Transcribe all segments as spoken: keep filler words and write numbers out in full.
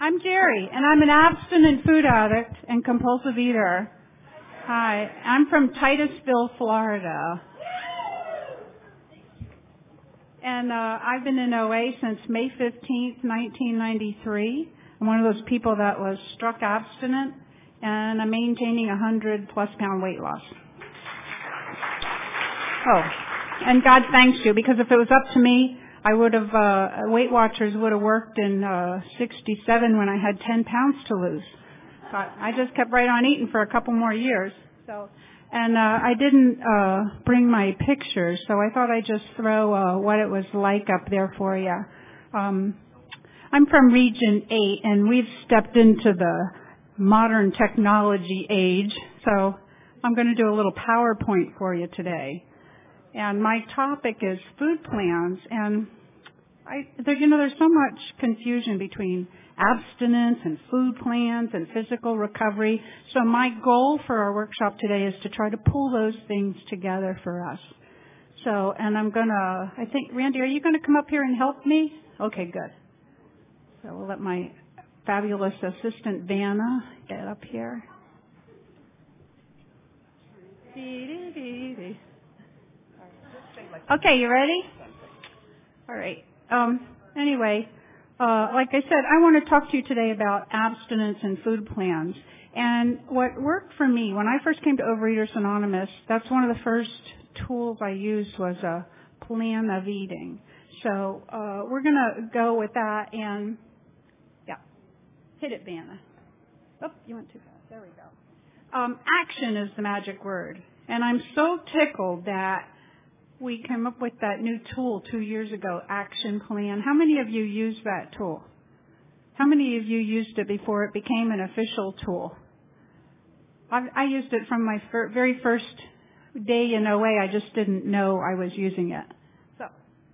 I'm Jerry, and I'm an abstinent food addict and compulsive eater. Hi, I'm from Titusville, Florida. And uh, I've been in O A since May fifteenth, nineteen ninety-three. I'm one of those people that was struck abstinent, and I'm maintaining a one hundred plus pound weight loss. Oh, and God thanks you, because if it was up to me, I would have, uh, Weight Watchers would have worked in uh, sixty-seven when I had ten pounds to lose. But I just kept right on eating for a couple more years. So, and uh, I didn't uh, bring my pictures, so I thought I'd just throw uh, what it was like up there for you. Um, I'm from Region eight, and we've stepped into the modern technology age, so I'm going to do a little PowerPoint for you today. And my topic is food plans, and I, there, you know, there's so much confusion between abstinence and food plans and physical recovery. So my goal for our workshop today is to try to pull those things together for us. So, and I'm gonna, I think, Randy, are you gonna come up here and help me? Okay, good. So we'll let my fabulous assistant Vanna get up here. Okay, you ready? All right. Um, anyway, uh, like I said, I want to talk to you today about abstinence and food plans. And what worked for me, when I first came to Overeaters Anonymous, that's one of the first tools I used was a plan of eating. So uh, we're going to go with that and, yeah, hit it, Vanna. Oh, you went too fast. There we go. Um, action is the magic word. And I'm so tickled that we came up with that new tool two years ago, Action Plan. How many of you used that tool? How many of you used it before it became an official tool? I, I used it from my fir- very first day in O A. I just didn't know I was using it. So,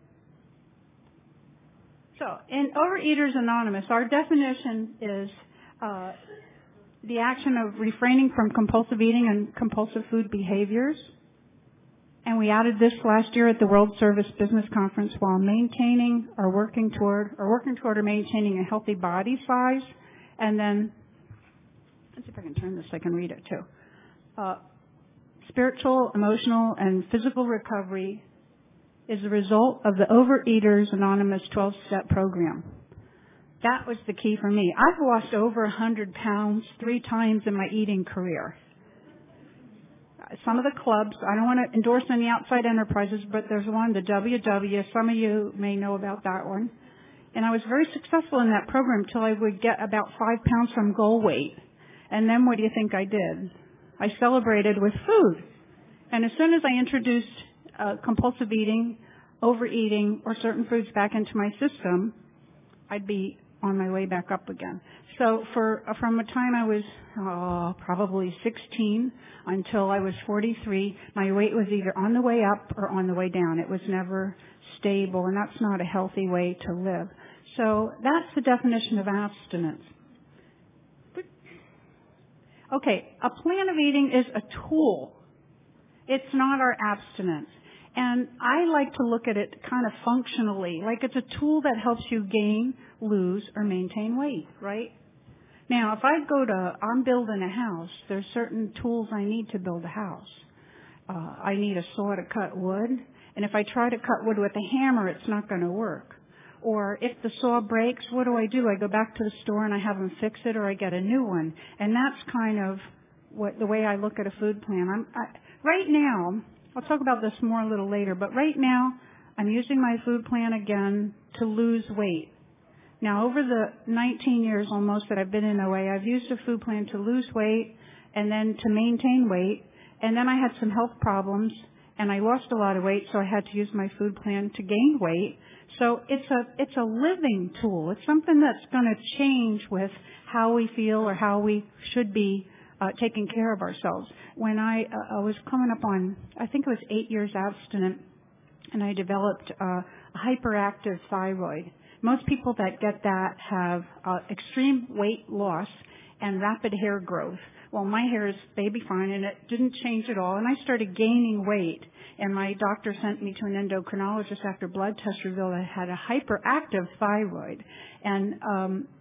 so in Overeaters Anonymous, our definition is uh, the action of refraining from compulsive eating and compulsive food behaviors. And we added this last year at the World Service Business Conference while maintaining or working toward or working toward or maintaining a healthy body size. And then, let's see if I can turn this so I can read it too. Uh, spiritual, emotional, and physical recovery is the result of the Overeaters Anonymous twelve-step program. That was the key for me. I've lost over one hundred pounds three times in my eating career. Some of the clubs, I don't want to endorse any outside enterprises, but there's one, the W W. Some of you may know about that one. And I was very successful in that program until I would get about five pounds from goal weight. And then what do you think I did? I celebrated with food. And as soon as I introduced uh, compulsive eating, overeating, or certain foods back into my system, I'd be on my way back up again. So for uh, from the time I was oh, probably sixteen until I was forty-three, my weight was either on the way up or on the way down. It was never stable, and that's not a healthy way to live. So that's the definition of abstinence. Okay, a plan of eating is a tool. It's not our abstinence. And I like to look at it kind of functionally, like it's a tool that helps you gain, lose, or maintain weight, right? Now, if I go to, I'm building a house, there's certain tools I need to build a house. Uh, I need a saw to cut wood, and if I try to cut wood with a hammer, it's not going to work. Or if the saw breaks, what do I do? I go back to the store and I have them fix it, or I get a new one. And that's kind of what the way I look at a food plan. I'm, I, right now, I'll talk about this more a little later, but right now I'm using my food plan again to lose weight. Now, over the nineteen years almost that I've been in O A, I've used a food plan to lose weight and then to maintain weight. And then I had some health problems and I lost a lot of weight, so I had to use my food plan to gain weight. So it's a it's a living tool. It's something that's going to change with how we feel or how we should be Uh, taking care of ourselves. When I, uh, I was coming up on, I think it was eight years abstinent, and I developed uh, a hyperactive thyroid. Most people that get that have uh, extreme weight loss and rapid hair growth. Well, my hair is baby fine, and it didn't change at all. And I started gaining weight, and my doctor sent me to an endocrinologist after blood tests revealed I had a hyperactive thyroid. And um,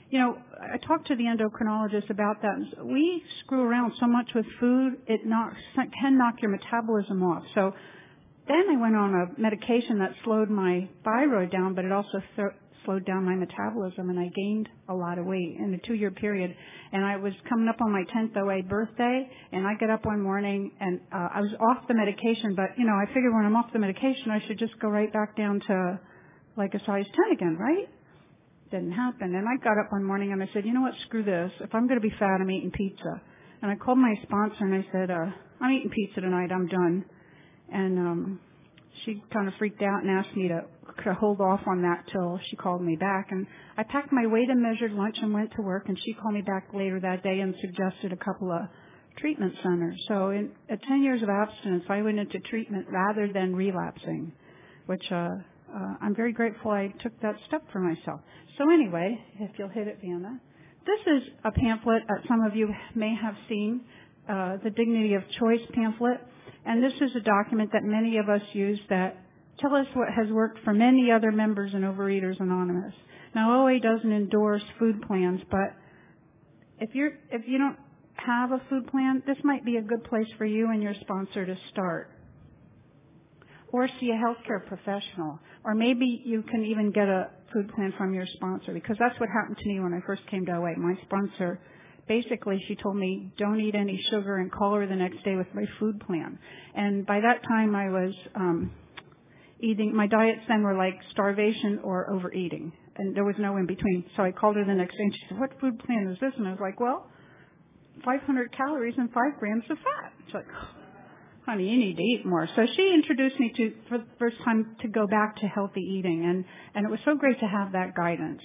you know, I talked to the endocrinologist about that. We screw around so much with food, it knocks, can knock your metabolism off. So then I went on a medication that slowed my thyroid down, but it also th- slowed down my metabolism, and I gained a lot of weight in a two-year period. And I was coming up on my tenth O A birthday, and I get up one morning, and uh, I was off the medication, but, you know, I figured when I'm off the medication, I should just go right back down to like a size ten again, right? Didn't happen. And I got up one morning, and I said, you know what, screw this. If I'm going to be fat, I'm eating pizza. And I called my sponsor, and I said, uh, I'm eating pizza tonight. I'm done. And um, she kind of freaked out and asked me to, to hold off on that till she called me back. And I packed my weight and measured lunch and went to work. And she called me back later that day and suggested a couple of treatment centers. So in at ten years of abstinence, I went into treatment rather than relapsing, which uh, uh, I'm very grateful I took that step for myself. So anyway, if you'll hit it, Vanna. This is a pamphlet that some of you may have seen, uh, the Dignity of Choice pamphlet. And this is a document that many of us use that tell us what has worked for many other members in Overeaters Anonymous. Now, O A doesn't endorse food plans, but if you're if you don't have a food plan, this might be a good place for you and your sponsor to start. Or see a healthcare professional. Or maybe you can even get a food plan from your sponsor, because that's what happened to me when I first came to O A. My sponsor, basically, she told me, don't eat any sugar and call her the next day with my food plan. And by that time, I was um, eating, my diets then were like starvation or overeating. And there was no in between. So I called her the next day and she said, what food plan is this? And I was like, well, five hundred calories and five grams of fat. She's like, honey, you need to eat more. So she introduced me to, for the first time, to go back to healthy eating. And, and it was so great to have that guidance.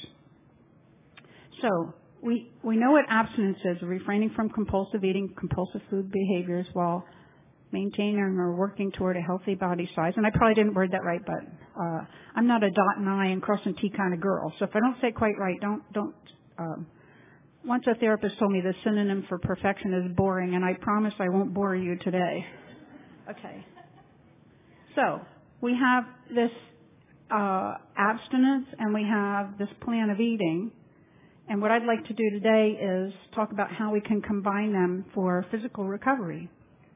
So we, we know what abstinence is, refraining from compulsive eating, compulsive food behaviors while maintaining or working toward a healthy body size. And I probably didn't word that right, but uh, I'm not a dot and I and cross and T kind of girl. So if I don't say it quite right, don't, don't, um, once a therapist told me the synonym for perfection is boring, and I promise I won't bore you today. Okay. So we have this uh, abstinence and we have this plan of eating. And what I'd like to do today is talk about how we can combine them for physical recovery.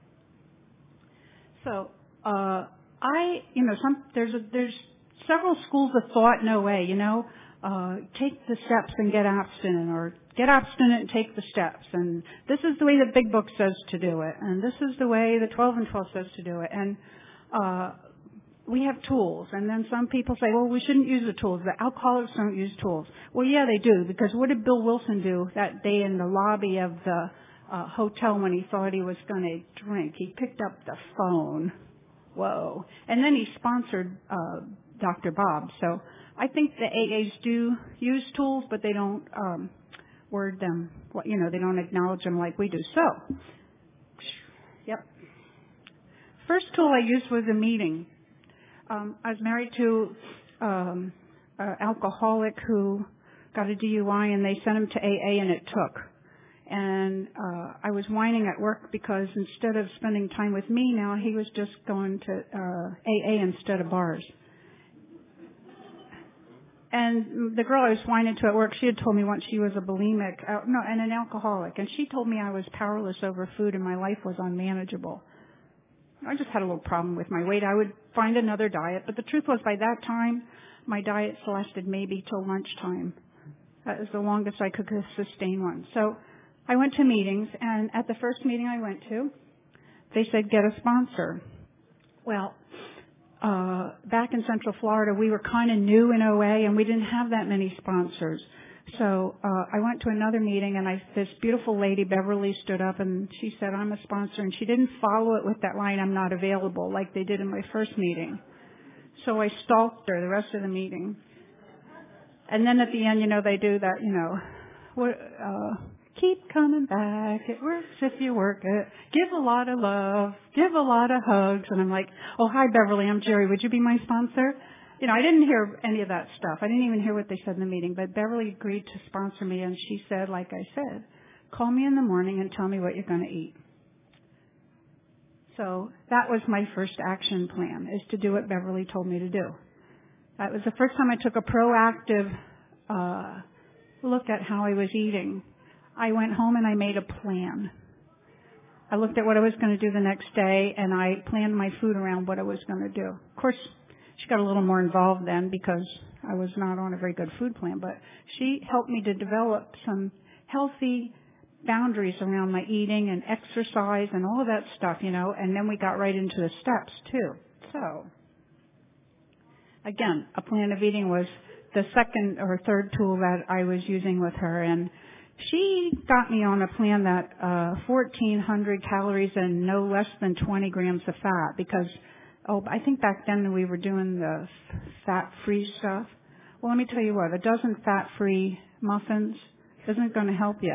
So uh, I, you know, some there's a, there's several schools of thought in O A. You know, uh, take the steps and get abstinent, or get abstinent and take the steps. And this is the way the Big Book says to do it, and this is the way the twelve and twelve says to do it. And uh, we have tools, and then some people say, well, we shouldn't use the tools. The alcoholics don't use tools. Well, yeah, they do, because what did Bill Wilson do that day in the lobby of the uh, hotel when he thought he was going to drink? He picked up the phone. Whoa. And then he sponsored uh, Doctor Bob. So I think the A As do use tools, but they don't um, word them, you know, they don't acknowledge them like we do. So, yep. First tool I used was a meeting. Um, I was married to um, an alcoholic who got a D U I, and they sent him to A A, and it took. And uh, I was whining at work because instead of spending time with me now, he was just going to uh, A A instead of bars. And the girl I was whining to at work, she had told me once she was a bulimic, uh, no, and an alcoholic. And she told me I was powerless over food and my life was unmanageable. I just had a little problem with my weight. I would find another diet. But the truth was, by that time, my diets lasted maybe till lunchtime. That was the longest I could sustain one. So I went to meetings, and at the first meeting I went to, they said, get a sponsor. Well, uh, back in Central Florida, we were kind of new in O A, and we didn't have that many sponsors. So uh, I went to another meeting, and I, this beautiful lady, Beverly, stood up, and she said, I'm a sponsor. And she didn't follow it with that line, I'm not available, like they did in my first meeting. So I stalked her the rest of the meeting. And then at the end, you know, they do that, you know, what, uh, keep coming back. It works if you work it. Give a lot of love. Give a lot of hugs. And I'm like, oh, hi, Beverly. I'm Jerry. Would you be my sponsor? You know, I didn't hear any of that stuff. I didn't even hear what they said in the meeting. But Beverly agreed to sponsor me. And she said, like I said, call me in the morning and tell me what you're going to eat. So that was my first action plan, is to do what Beverly told me to do. That was the first time I took a proactive uh look look at how I was eating. I went home and I made a plan. I looked at what I was going to do the next day, and I planned my food around what I was going to do. Of course, she got a little more involved then because I was not on a very good food plan, but she helped me to develop some healthy boundaries around my eating and exercise and all of that stuff, you know, and then we got right into the steps too. So, again, a plan of eating was the second or third tool that I was using with her, and she got me on a plan that uh fourteen hundred calories and no less than twenty grams of fat because, oh, I think back then we were doing the fat-free stuff. Well, let me tell you what, a dozen fat-free muffins isn't going to help you.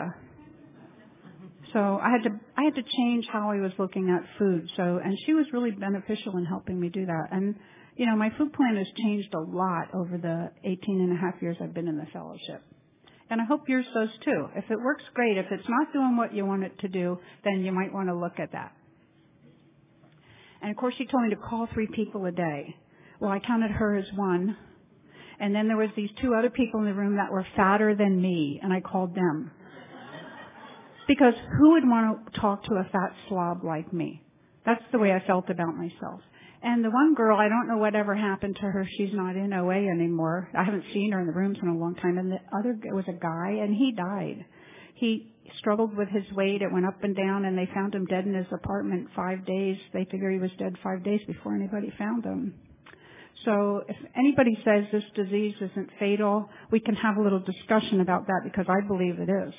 So I had to I had to change how I was looking at food. So, and she was really beneficial in helping me do that. And, you know, my food plan has changed a lot over the eighteen and a half years I've been in the fellowship. And I hope yours does too. If it works, great. If it's not doing what you want it to do, then you might want to look at that. And of course, she told me to call three people a day. Well, I counted her as one. And then there was these two other people in the room that were fatter than me, and I called them. Because who would want to talk to a fat slob like me? That's the way I felt about myself. And the one girl, I don't know whatever happened to her. She's not in O A anymore. I haven't seen her in the rooms in a long time. And the other was a guy, and he died. He struggled with his weight. It went up and down, and they found him dead in his apartment five days. They figure he was dead five days before anybody found him. So if anybody says this disease isn't fatal, we can have a little discussion about that because I believe it is.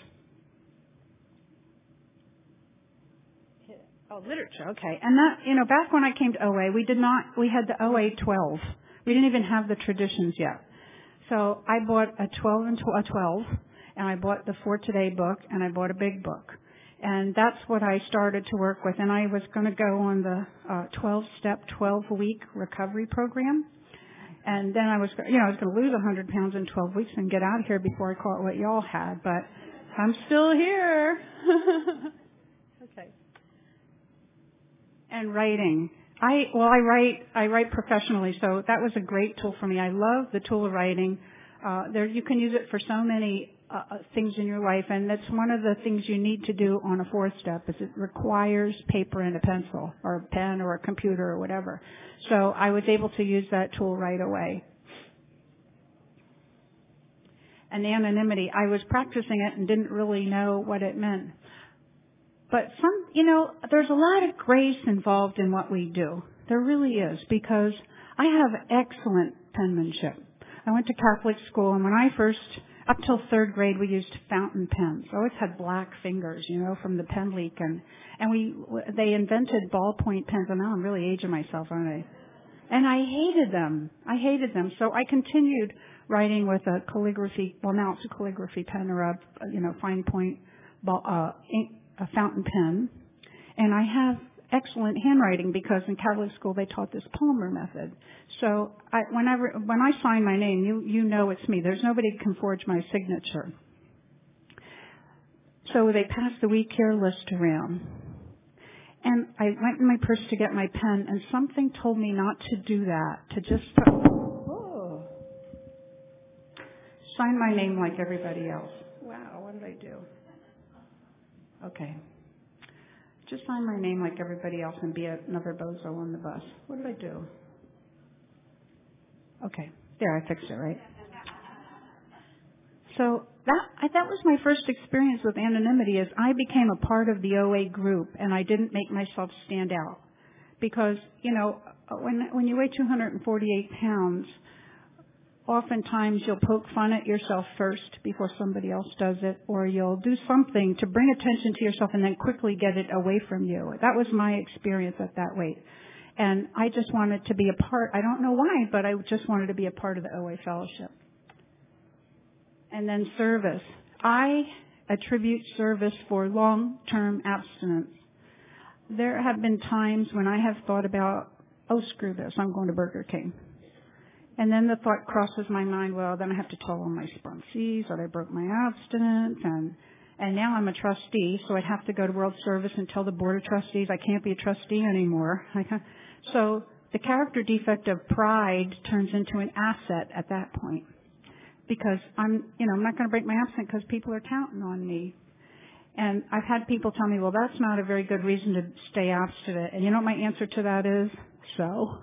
Oh, literature, okay. And that, you know, back when I came to O A, we did not, we had the O A twelve. We didn't even have the traditions yet. So I bought a twelve and a twelve, and I bought the For Today book, and I bought a big book. And that's what I started to work with. And I was going to go on the uh, twelve-step, twelve-week recovery program. And then I was, you know, I was going to lose one hundred pounds in twelve weeks and get out of here before I caught what y'all had. But I'm still here. Okay. And writing. I, well, I write, I write professionally, so that was a great tool for me. I love the tool of writing. Uh, there, you can use it for so many uh, things in your life, and that's one of the things you need to do on a fourth step is it requires paper and a pencil or a pen or a computer or whatever. So I was able to use that tool right away. And anonymity, I was practicing it and didn't really know what it meant. But some, you know, there's a lot of grace involved in what we do. There really is, because I have excellent penmanship. I went to Catholic school, and when I first, up till third grade, we used fountain pens. I always had black fingers, you know, from the pen leak, and and we they invented ballpoint pens. And now I'm really aging myself, aren't I? And I hated them. I hated them. So I continued writing with a calligraphy. Well, now it's a calligraphy pen or a, you know, fine point ball, uh, ink. a fountain pen, and I have excellent handwriting because in Catholic school they taught this Palmer method. So I, whenever when I sign my name, you you know it's me. There's nobody who can forge my signature. So they passed the We Care list around, and I went in my purse to get my pen, and something told me not to do that. To just put, oh, sign my name like everybody else. Wow, what did I do? Okay. Just sign my name like everybody else and be another bozo on the bus. What did I do? Okay. There, I fixed it, right? So that that was my first experience with anonymity is I became a part of the O A group and I didn't make myself stand out. Because, you know, when when you weigh two hundred forty-eight pounds, oftentimes you'll poke fun at yourself first before somebody else does it, or you'll do something to bring attention to yourself and then quickly get it away from you. That was my experience at that weight. And I just wanted to be a part. I don't know why, but I just wanted to be a part of the O A fellowship. And then service. I attribute service for long-term abstinence. There have been times when I have thought about, oh, screw this, I'm going to Burger King. And then the thought crosses my mind, well, then I have to tell all my sponsees that I broke my abstinence, and and now I'm a trustee, so I'd have to go to World Service and tell the Board of Trustees I can't be a trustee anymore. So the character defect of pride turns into an asset at that point. because I'm, you know, I'm not going to break my abstinence because people are counting on me. And I've had people tell me, well, that's not a very good reason to stay abstinent. And you know what my answer to that is? So. All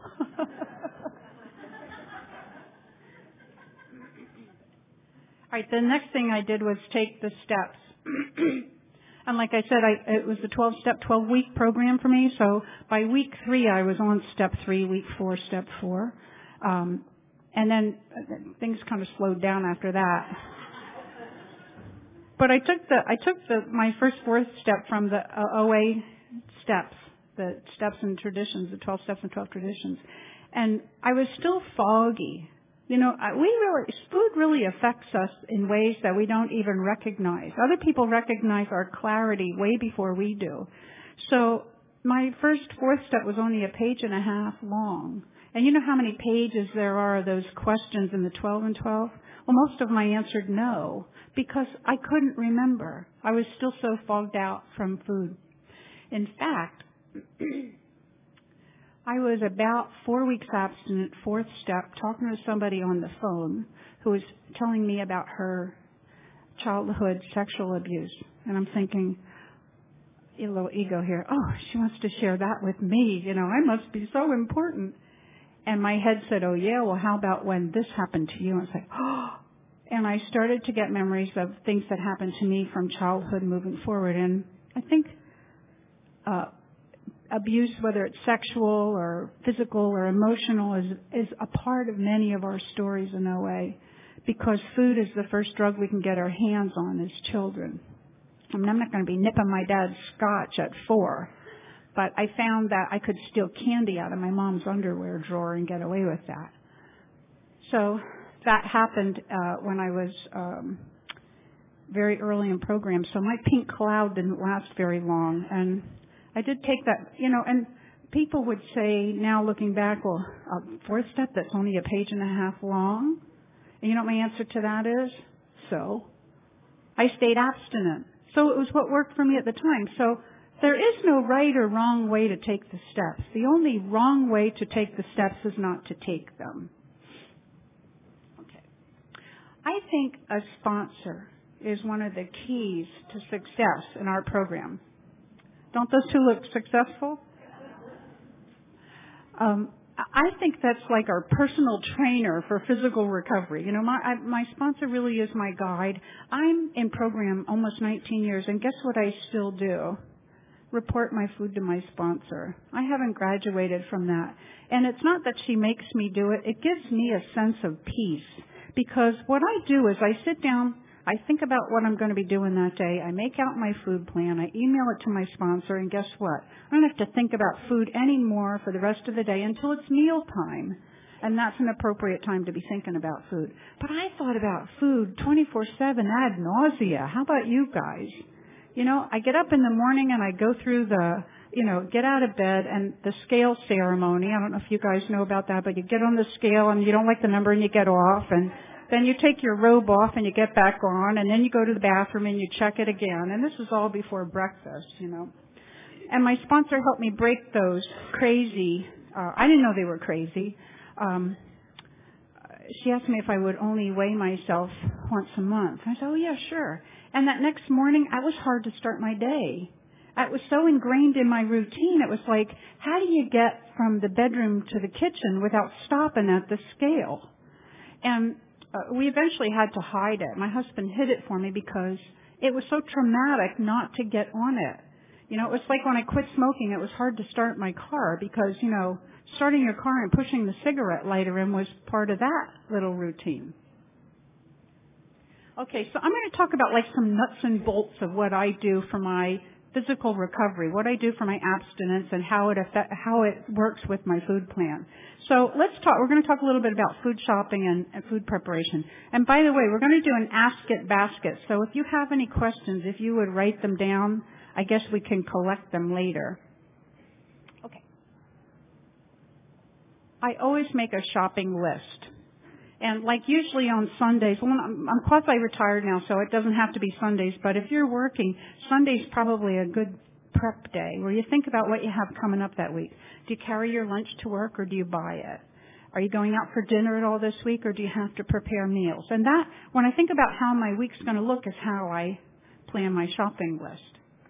right, the next thing I did was take the steps. And like I said, I, it was a twelve-step, twelve-week program for me. So by week three, I was on step three, week four, step four. Um, and then things kind of slowed down after that. But I took the I took the my first fourth step from the O A steps, the steps and traditions, the twelve steps and twelve traditions, and I was still foggy. You know, we really food really affects us in ways that we don't even recognize. Other people recognize our clarity way before we do. So my first fourth step was only a page and a half long. And you know how many pages there are of those questions in the twelve and twelve? Well, most of them I answered no, because I couldn't remember. I was still so fogged out from food. In fact, I was about four weeks abstinent, fourth step, talking to somebody on the phone who was telling me about her childhood sexual abuse. And I'm thinking, a little ego here, oh, she wants to share that with me. You know, I must be so important. And my head said, oh, yeah, well, how about when this happened to you? And I was like, oh. And I started to get memories of things that happened to me from childhood moving forward. And I think uh, abuse, whether it's sexual or physical or emotional, is, is a part of many of our stories in O A, because food is the first drug we can get our hands on as children. I mean, I'm not going to be nipping my dad's scotch at four. But I found that I could steal candy out of my mom's underwear drawer and get away with that. So that happened uh, when I was um, very early in program. So my pink cloud didn't last very long. And I did take that, you know, and people would say now looking back, well, a fourth step that's only a page and a half long. And you know what my answer to that is? So I stayed abstinent. So it was what worked for me at the time. So there is no right or wrong way to take the steps. The only wrong way to take the steps is not to take them. Okay. I think a sponsor is one of the keys to success in our program. Don't those two look successful? Um, I think that's like our personal trainer for physical recovery. You know, my I, my sponsor really is my guide. I'm in program almost nineteen years, and guess what I still do? Report my food to my sponsor. I haven't graduated from that. And it's not that she makes me do it. It gives me a sense of peace. Because what I do is I sit down, I think about what I'm going to be doing that day, I make out my food plan, I email it to my sponsor, and guess what? I don't have to think about food anymore for the rest of the day until it's meal time. And that's an appropriate time to be thinking about food. But I thought about food twenty-four seven ad nausea. How about you guys? You know, I get up in the morning and I go through the, you know, get out of bed and the scale ceremony. I don't know if you guys know about that, but you get on the scale and you don't like the number and you get off, and then you take your robe off and you get back on, and then you go to the bathroom and you check it again. And this is all before breakfast, you know. And my sponsor helped me break those crazy, uh, I didn't know they were crazy. Um, she asked me if I would only weigh myself once a month. I said, oh yeah, sure. And that next morning, it was hard to start my day. It was so ingrained in my routine. It was like, how do you get from the bedroom to the kitchen without stopping at the scale? And uh, we eventually had to hide it. My husband hid it for me because it was so traumatic not to get on it. You know, it was like when I quit smoking, it was hard to start my car because, you know, starting your car and pushing the cigarette lighter in was part of that little routine. Okay, so I'm going to talk about like some nuts and bolts of what I do for my physical recovery, what I do for my abstinence, and how it affect, how it works with my food plan. So let's talk. We're going to talk a little bit about food shopping and, and food preparation. And by the way, we're going to do an Ask It basket. So if you have any questions, if you would write them down, I guess we can collect them later. Okay. I always make a shopping list. And like usually on Sundays, well, I'm, I'm quasi-retired now, so it doesn't have to be Sundays, but if you're working, Sunday's probably a good prep day where you think about what you have coming up that week. Do you carry your lunch to work or do you buy it? Are you going out for dinner at all this week, or do you have to prepare meals? And that, when I think about how my week's going to look, is how I plan my shopping list.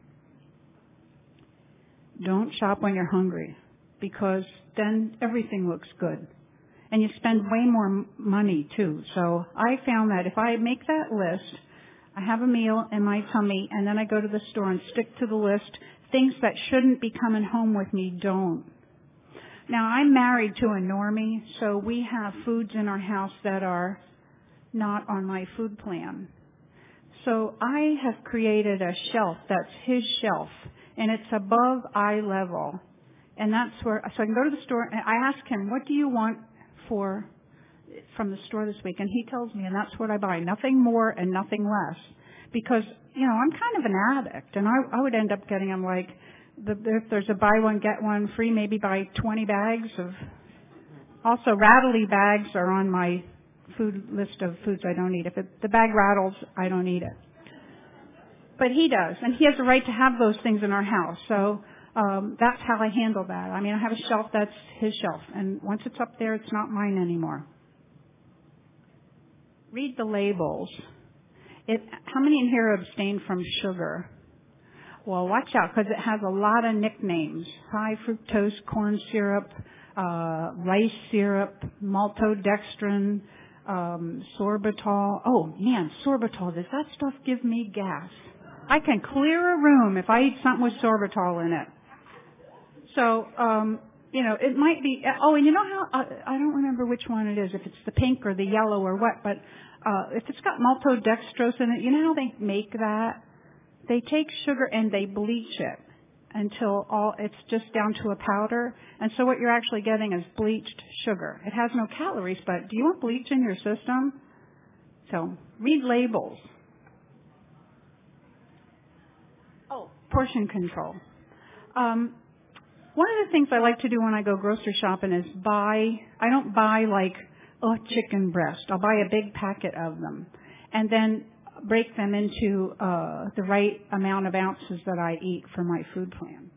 Don't shop when you're hungry, because then everything looks good. And you spend way more m- money, too. So I found that if I make that list, I have a meal in my tummy, and then I go to the store and stick to the list. Things that shouldn't be coming home with me don't. Now, I'm married to a normie, so we have foods in our house that are not on my food plan. So I have created a shelf that's his shelf, and it's above eye level. And that's where, so I can go to the store, and I ask him, what do you want for from the store this week? And he tells me, and that's what I buy. Nothing more and nothing less. Because, you know, I'm kind of an addict, and I, I would end up getting them like, the, if there's a buy one, get one free, maybe buy twenty bags of, also rattly bags are on my food list of foods I don't eat. If it, the bag rattles, I don't eat it. But he does, and he has the right to have those things in our house. So um, that's how I handle that. I mean, I have a shelf that's his shelf, and once it's up there, it's not mine anymore. Read the labels. It, how many in here abstain from sugar? Well, watch out, because it has a lot of nicknames. High fructose corn syrup, uh, rice syrup, maltodextrin, um, sorbitol. Oh, man, sorbitol. Does that stuff give me gas? I can clear a room if I eat something with sorbitol in it. So, um, you know, it might be, oh, and you know how, uh, I don't remember which one it is, if it's the pink or the yellow or what, but uh, if it's got maltodextrose in it, you know how they make that? They take sugar and they bleach it until all it's just down to a powder. And so what you're actually getting is bleached sugar. It has no calories, but do you want bleach in your system? So read labels. Oh, portion control. Um, one of the things I like to do when I go grocery shopping is buy, I don't buy like a chicken breast. I'll buy a big packet of them. And then break them into uh, the right amount of ounces that I eat for my food plan.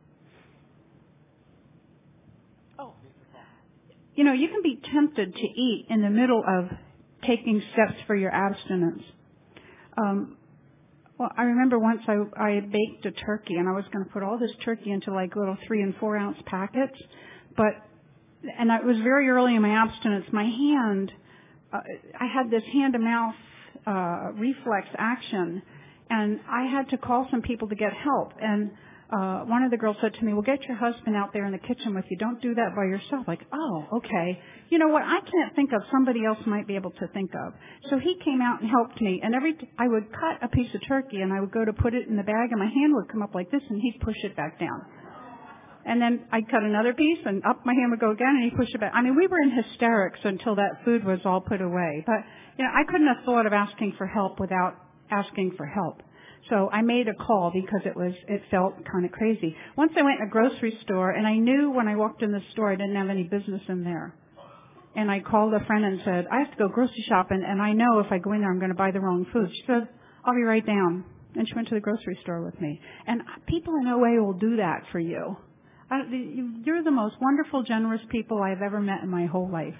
Oh. You know, you can be tempted to eat in the middle of taking steps for your abstinence. Um, well, I remember once I, I baked a turkey, and I was going to put all this turkey into like little three and four ounce packets, but and it was very early in my abstinence. My hand, uh, I had this hand-to-mouth Uh, reflex action, and I had to call some people to get help. And uh, one of the girls said to me, well, get your husband out there in the kitchen with you. Don't do that by yourself. Like, oh, okay. You know what? I can't think of. Somebody else might be able to think of. So he came out and helped me. And every t- I would cut a piece of turkey, and I would go to put it in the bag, and my hand would come up like this, and he'd push it back down. And then I'd cut another piece, and up my hand would go again, and he'd push it back. I mean, we were in hysterics until that food was all put away. But, you know, I couldn't have thought of asking for help without asking for help. So I made a call because it was, it felt kind of crazy. Once I went in a grocery store, and I knew when I walked in the store I didn't have any business in there. And I called a friend and said, I have to go grocery shopping, and I know if I go in there I'm going to buy the wrong food. She said, I'll be right down. And she went to the grocery store with me. And people in O A will do that for you. I, you're the most wonderful, generous people I've ever met in my whole life.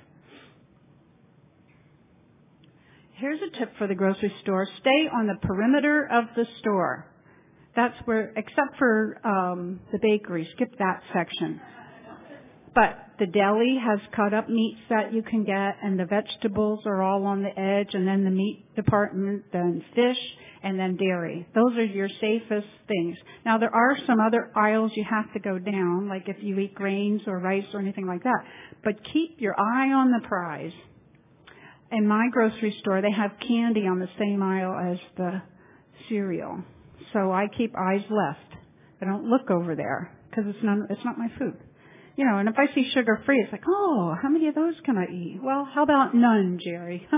Here's a tip for the grocery store. Stay on the perimeter of the store. That's where, except for um, the bakery, skip that section. But the deli has cut up meats that you can get, and the vegetables are all on the edge, and then the meat department, then fish, and then dairy. Those are your safest things. Now, there are some other aisles you have to go down, like if you eat grains or rice or anything like that. But keep your eye on the prize. In my grocery store, they have candy on the same aisle as the cereal. So I keep eyes left. I don't look over there because it's not, it's not my food. You know, and if I see sugar-free, it's like, oh, how many of those can I eat? Well, how about none, Jerry?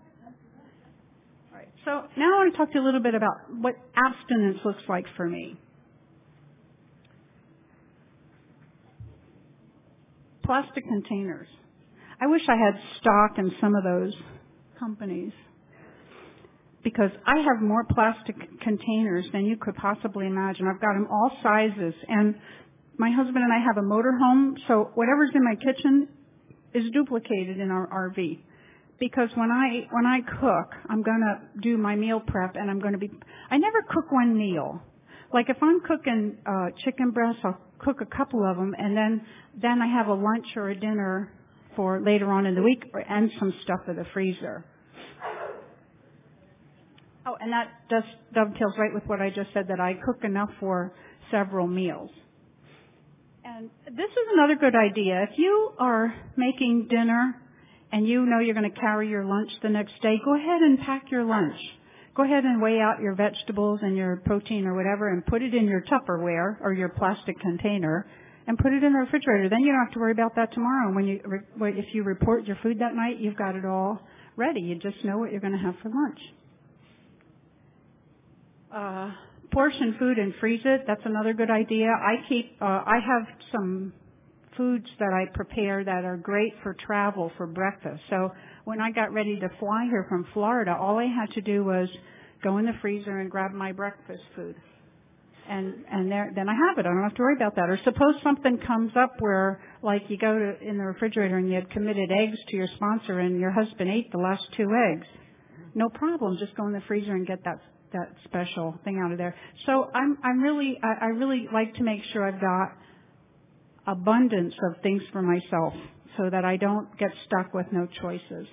So now I want to talk to you a little bit about what abstinence looks like for me. Plastic containers. I wish I had stock in some of those companies because I have more plastic containers than you could possibly imagine. I've got them all sizes, and my husband and I have a motorhome, so whatever's in my kitchen is duplicated in our R V. Because when I when I cook, I'm going to do my meal prep, and I'm going to be, I never cook one meal. Like if I'm cooking uh, chicken breasts, I'll cook a couple of them, and then, then I have a lunch or a dinner for later on in the week, or, and some stuff in the freezer. Oh, and that just dovetails right with what I just said, that I cook enough for several meals. And this is another good idea. If you are making dinner and you know you're going to carry your lunch the next day, go ahead and pack your lunch. Go ahead and weigh out your vegetables and your protein or whatever and put it in your Tupperware or your plastic container and put it in the refrigerator. Then you don't have to worry about that tomorrow. When you, if you report your food that night, you've got it all ready. You just know what you're going to have for lunch. Uh, portion food and freeze it. That's another good idea. I keep, uh, I have some foods that I prepare that are great for travel for breakfast. So when I got ready to fly here from Florida, all I had to do was go in the freezer and grab my breakfast food. And, and there, then I have it. I don't have to worry about that. Or suppose something comes up where, like, you go to, in the refrigerator and you had committed eggs to your sponsor and your husband ate the last two eggs. No problem. Just go in the freezer and get that that special thing out of there. So I'm I'm really I, I really like to make sure I've got abundance of things for myself so that I don't get stuck with no choices.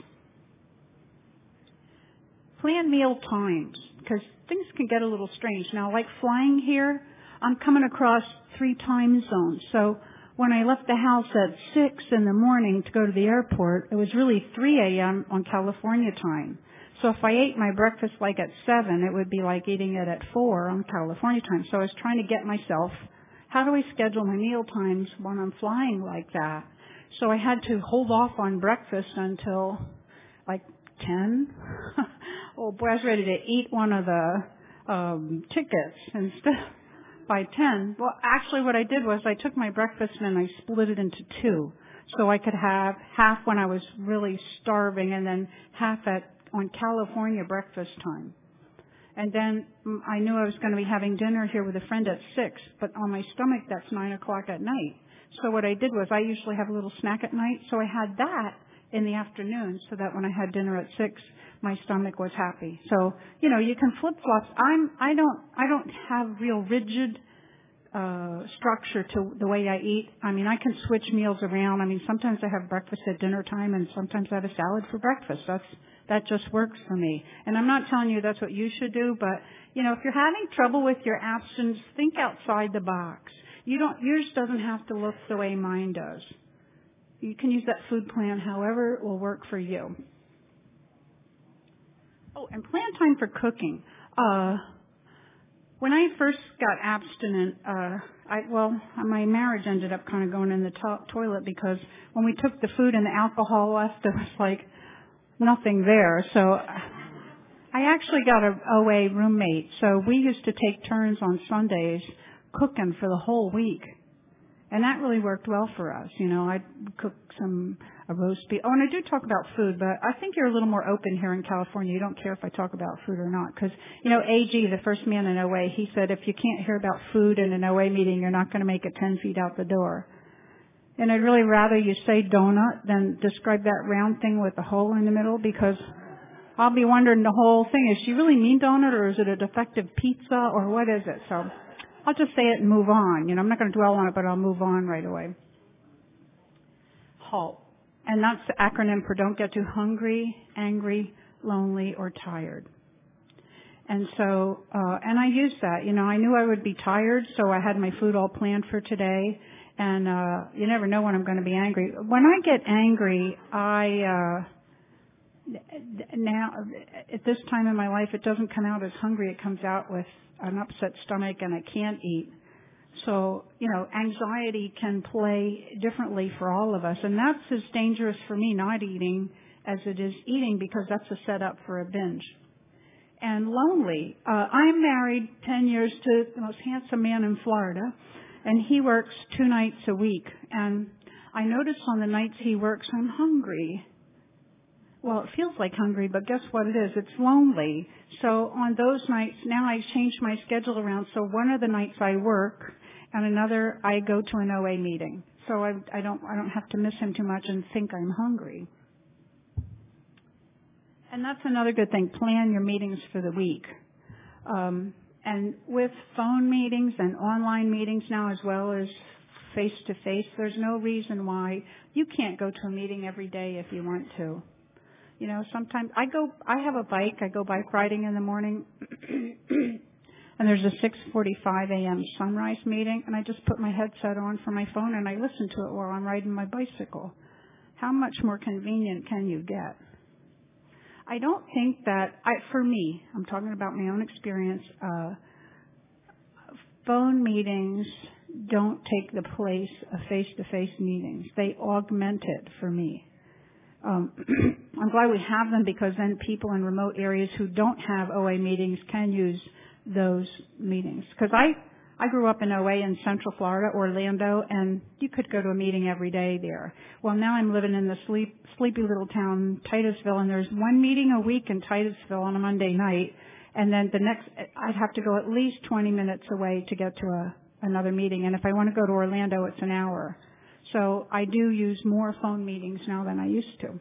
Plan meal times, because things can get a little strange. Now, like flying here, I'm coming across three time zones. So when I left the house at six in the morning to go to the airport, it was really three a.m. on California time. So if I ate my breakfast like at seven, it would be like eating it at four on California time. So I was trying to get myself, how do I schedule my meal times when I'm flying like that? So I had to hold off on breakfast until like ten. Oh boy, I was ready to eat one of the um, tickets instead by ten. Well, actually what I did was I took my breakfast and I split it into two. So I could have half when I was really starving and then half at on California breakfast time. And then I knew I was going to be having dinner here with a friend at six, but on my stomach that's nine o'clock at night. So what I did was I usually have a little snack at night, so I had that in the afternoon so that when I had dinner at six, my stomach was happy. So, you know, you can flip-flop. I'm, I don't, I don't have real rigid uh structure to the way I eat. I mean, I can switch meals around. I mean, sometimes I have breakfast at dinner time and sometimes I have a salad for breakfast. That's That just works for me. And I'm not telling you that's what you should do, but, you know, if you're having trouble with your abstinence, think outside the box. You don't, yours doesn't have to look the way mine does. You can use that food plan however it will work for you. Oh, and plan time for cooking. Uh, when I first got abstinent, uh, I, well, my marriage ended up kind of going in the to- toilet because when we took the food and the alcohol left, there was like, nothing there. So I actually got a O A roommate. So we used to take turns on Sundays cooking for the whole week. And that really worked well for us. You know, I'd cook some a roast beef. Oh, and I do talk about food, but I think you're a little more open here in California. You don't care if I talk about food or not. Because, you know, A G, the first man in O A, he said if you can't hear about food in an O A meeting, you're not going to make it ten feet out the door. And I'd really rather you say donut than describe that round thing with the hole in the middle, because I'll be wondering the whole thing, is she really mean donut or is it a defective pizza or what is it? So I'll just say it and move on. You know, I'm not going to dwell on it, but I'll move on right away. HALT. And that's the acronym for don't get too hungry, angry, lonely, or tired. And so, uh, and I used that. You know, I knew I would be tired, so I had my food all planned for today. And, uh, you never know when I'm going to be angry. When I get angry, I, uh, now, at this time in my life, it doesn't come out as hungry. It comes out with an upset stomach and I can't eat. So, you know, anxiety can play differently for all of us. And that's as dangerous for me not eating as it is eating, because that's a setup for a binge. And lonely. Uh, I'm married ten years to the most handsome man in Florida. And he works two nights a week. And I notice on the nights he works, I'm hungry. Well, it feels like hungry, but guess what it is? It's lonely. So on those nights, now I changed my schedule around. So one of the nights I work, and another I go to an O A meeting. so I, I don't I don't have to miss him too much and think I'm hungry. And that's another good thing. Plan your meetings for the week. Um, and with phone meetings and online meetings now, as well as face-to-face, there's no reason why you can't go to a meeting every day if you want to. You know, sometimes I go, I have a bike. I go bike riding in the morning, and there's a six forty-five a.m. sunrise meeting, and I just put my headset on for my phone, and I listen to it while I'm riding my bicycle. How much more convenient can you get? I don't think that, I, for me, I'm talking about my own experience, uh, phone meetings don't take the place of face-to-face meetings. They augment it for me. Um, I'm glad we have them because then people in remote areas who don't have O A meetings can use those meetings. Because I, I grew up in O A in Central Florida, Orlando, and you could go to a meeting every day there. Well, now I'm living in the sleep, sleepy little town, Titusville, and there's one meeting a week in Titusville on a Monday night, and then the next, I'd have to go at least twenty minutes away to get to a, another meeting. And if I want to go to Orlando, it's an hour. So I do use more phone meetings now than I used to.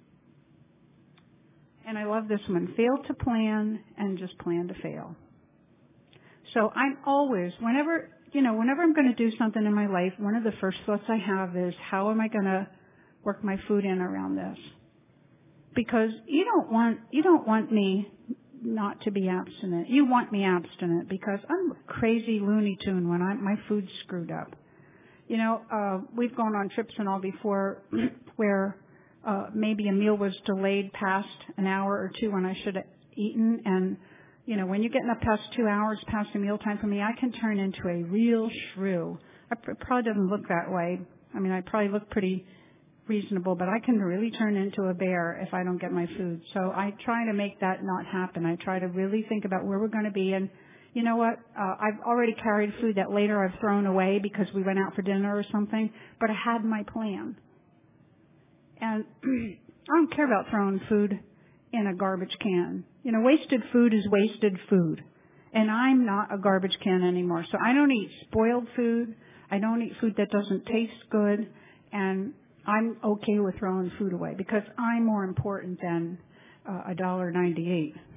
And I love this one. Fail to plan and just plan to fail. So I'm always, whenever, you know, whenever I'm going to do something in my life, one of the first thoughts I have is, how am I going to work my food in around this? Because you don't want, you don't want me not to be abstinent. You want me abstinent because I'm a crazy Looney Tune when I, my food's screwed up. You know, uh, we've gone on trips and all before where uh, maybe a meal was delayed past an hour or two when I should have eaten. And, you know, when you're getting up past two hours past the mealtime for me, I can turn into a real shrew. I pr- probably doesn't look that way. I mean, I probably look pretty reasonable, but I can really turn into a bear if I don't get my food. So I try to make that not happen. I try to really think about where we're going to be. And you know what? Uh, I've already carried food that later I've thrown away because we went out for dinner or something, but I had my plan. And I don't care about throwing food in a garbage can. You know, wasted food is wasted food. And I'm not a garbage can anymore. So I don't eat spoiled food. I don't eat food that doesn't taste good. And I'm okay with throwing food away because I'm more important than uh, one dollar and ninety-eight cents.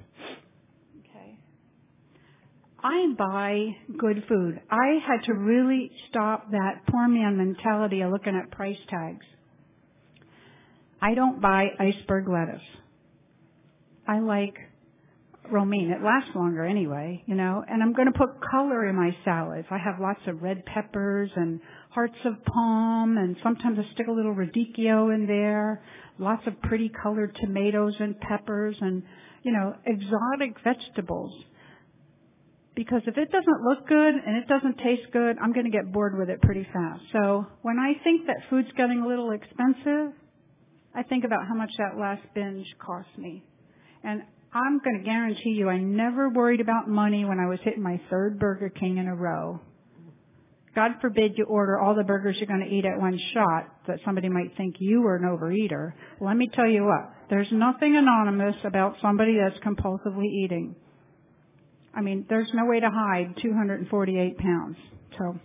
I buy good food. I had to really stop that poor man mentality of looking at price tags. I don't buy iceberg lettuce. I like romaine. It lasts longer anyway, you know, and I'm going to put color in my salads. I have lots of red peppers and hearts of palm, and sometimes I stick a little radicchio in there, lots of pretty colored tomatoes and peppers and, you know, exotic vegetables. Because if it doesn't look good and it doesn't taste good, I'm going to get bored with it pretty fast. So when I think that food's getting a little expensive, I think about how much that last binge cost me. And I'm going to guarantee you I never worried about money when I was hitting my third Burger King in a row. God forbid you order all the burgers you're going to eat at one shot that somebody might think you were an overeater. Let me tell you what, there's nothing anonymous about somebody that's compulsively eating. I mean, there's no way to hide two hundred forty-eight pounds. So, all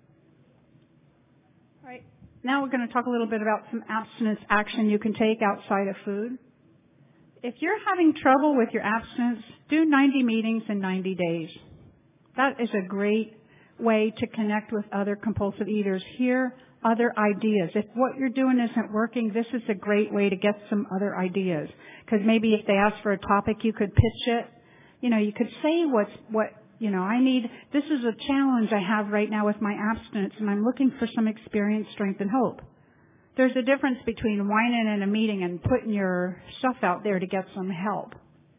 right. Now we're going to talk a little bit about some abstinence action you can take outside of food. If you're having trouble with your abstinence, do ninety meetings in ninety days. That is a great way to connect with other compulsive eaters. Hear other ideas. If what you're doing isn't working, this is a great way to get some other ideas. Because maybe if they ask for a topic, you could pitch it. You know, you could say what's, what, you know, I need, this is a challenge I have right now with my abstinence, and I'm looking for some experience, strength, and hope. There's a difference between whining in a meeting and putting your stuff out there to get some help.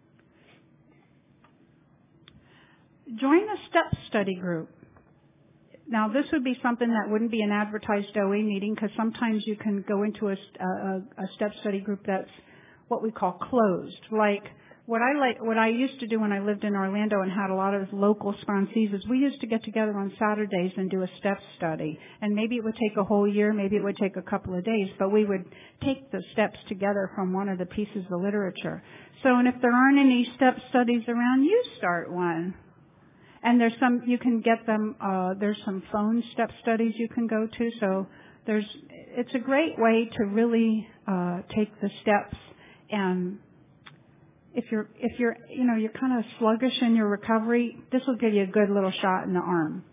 Join a step study group. Now, this would be something that wouldn't be an advertised O A meeting because sometimes you can go into a, a, a step study group that's what we call closed, like What I like, what I used to do when I lived in Orlando and had a lot of local sponsees is we used to get together on Saturdays and do a step study. And maybe it would take a whole year, maybe it would take a couple of days, but we would take the steps together from one of the pieces of literature. So, and if there aren't any step studies around, you start one. And there's some, you can get them, uh, there's some phone step studies you can go to. So There's, it's a great way to really uh, take the steps. And if you're, if you're, you know, you're kind of sluggish in your recovery, this will give you a good little shot in the arm.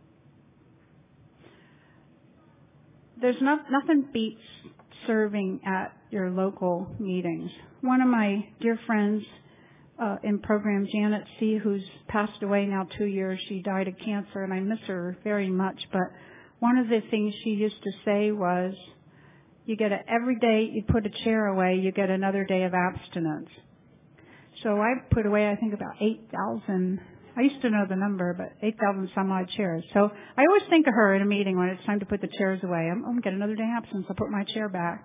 There's no, nothing beats serving at your local meetings. One of my dear friends uh, in program, Janet C., who's passed away now two years, she died of cancer, and I miss her very much. But one of the things she used to say was, you get a, every day you put a chair away, you get another day of abstinence. So I put away, I think, about eight thousand. I used to know the number, but eight thousand some odd chairs. So I always think of her in a meeting when it's time to put the chairs away. I'm, I'm going to get another day of abstinence. I'll put my chair back.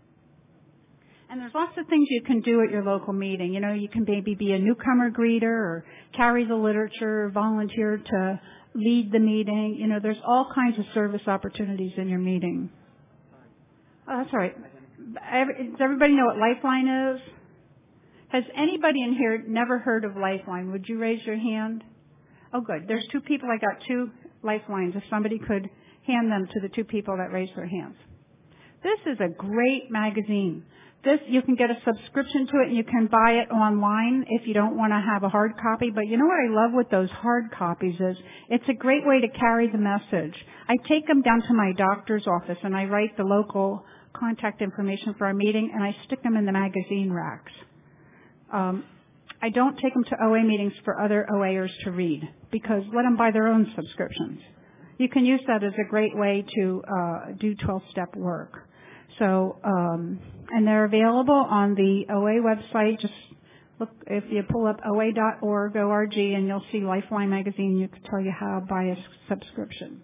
And there's lots of things you can do at your local meeting. You know, you can maybe be a newcomer greeter or carry the literature, volunteer to lead the meeting. You know, there's all kinds of service opportunities in your meeting. Oh, that's all right. Does everybody know what Lifeline is? Has anybody in here never heard of Lifeline? Would you raise your hand? Oh, good. There's two people. I got two Lifelines. If somebody could hand them to the two people that raised their hands. This is a great magazine. This, you can get a subscription to it, and you can buy it online if you don't want to have a hard copy. But you know what I love with those hard copies is it's a great way to carry the message. I take them down to my doctor's office, and I write the local contact information for our meeting, and I stick them in the magazine racks. Um, I don't take them to O A meetings for other O A'ers to read because let them buy their own subscriptions. You can use that as a great way to uh, do twelve-step work. So, um, and they're available on the O A website. Just look, if you pull up O A dot org, O R G, and you'll see Lifeline magazine. You can tell you how to buy a subscription.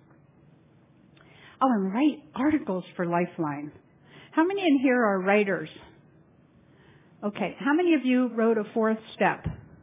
Oh, and write articles for Lifeline. How many in here are writers? Okay, how many of you wrote a fourth step?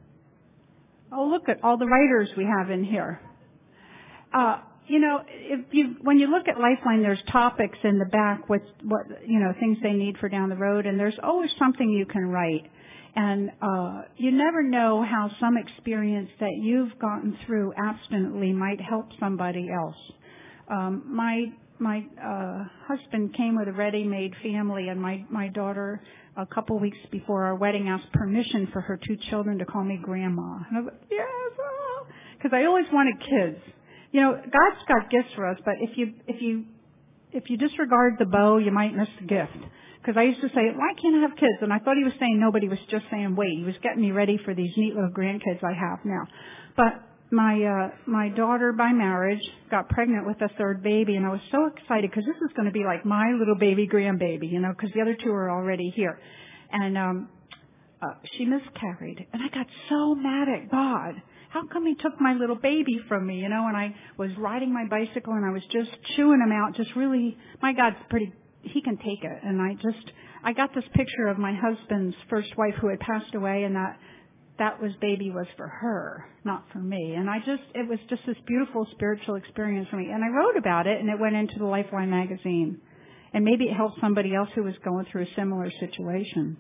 Oh, look at all the writers we have in here. Uh, you know, if you, when you look at Lifeline, there's topics in the back with what, you know, things they need for down the road, and there's always something you can write. And, uh, you never know how some experience that you've gotten through abstinently might help somebody else. Um, my, my, uh, husband came with a ready-made family, and my, my daughter, a couple weeks before our wedding, asked permission for her two children to call me grandma. And I was like, yes, because I always wanted kids. You know, God's got gifts for us, but if you if you if you disregard the bow, you might miss the gift. Because I used to say, why can't I have kids? And I thought he was saying no, but he was just saying wait. He was getting me ready for these neat little grandkids I have now. But my uh, my daughter by marriage got pregnant with a third baby, and I was so excited because this is going to be like my little baby grandbaby, you know, because the other two are already here. And um, uh, she miscarried, and I got so mad at God. How come he took my little baby from me, you know? And I was riding my bicycle, and I was just chewing him out, just really, my God's pretty, he can take it. And I just, I got this picture of my husband's first wife who had passed away, and that that was baby was for her, not for me. And I just, it was just this beautiful spiritual experience for me. And I wrote about it, and it went into the Lifeline magazine. And maybe it helped somebody else who was going through a similar situation.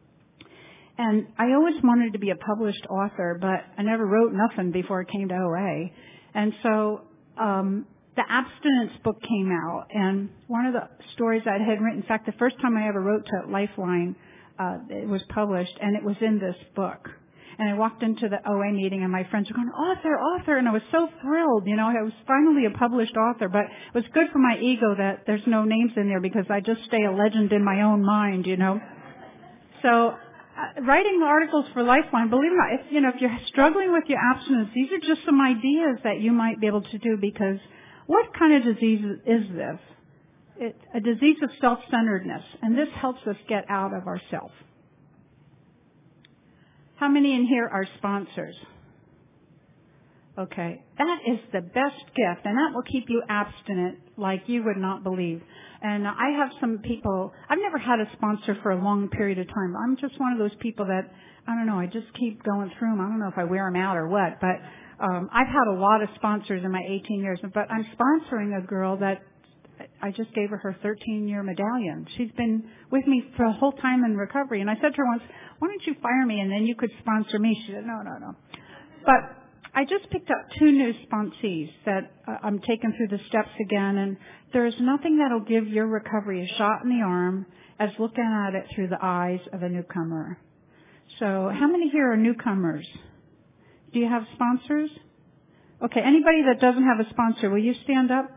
And I always wanted to be a published author, but I never wrote nothing before it came to O A. And so um, the abstinence book came out, and one of the stories I had written, in fact, the first time I ever wrote to Lifeline, uh, it was published, and it was in this book. And I walked into the O A meeting, and my friends were going, author, author, and I was so thrilled. You know, I was finally a published author, but it was good for my ego that there's no names in there because I just stay a legend in my own mind, you know. So uh, writing articles for Lifeline, believe it or not, if, you know, if you're struggling with your abstinence, these are just some ideas that you might be able to do because what kind of disease is this? It, a disease of self-centeredness, and this helps us get out of ourselves. How many in here are sponsors? Okay, that is the best gift, and that will keep you abstinent like you would not believe. And I have some people, I've never had a sponsor for a long period of time. I'm just one of those people that, I don't know, I just keep going through them. I don't know if I wear them out or what, but um, I've had a lot of sponsors in my eighteen years, but I'm sponsoring a girl that I just gave her her thirteen-year medallion. She's been with me for the whole time in recovery. And I said to her once, why don't you fire me and then you could sponsor me? She said, no, no, no. But I just picked up two new sponsees that uh, I'm taking through the steps again, and there is nothing that'll give your recovery a shot in the arm as looking at it through the eyes of a newcomer. So how many here are newcomers? Do you have sponsors? Okay, anybody that doesn't have a sponsor, will you stand up?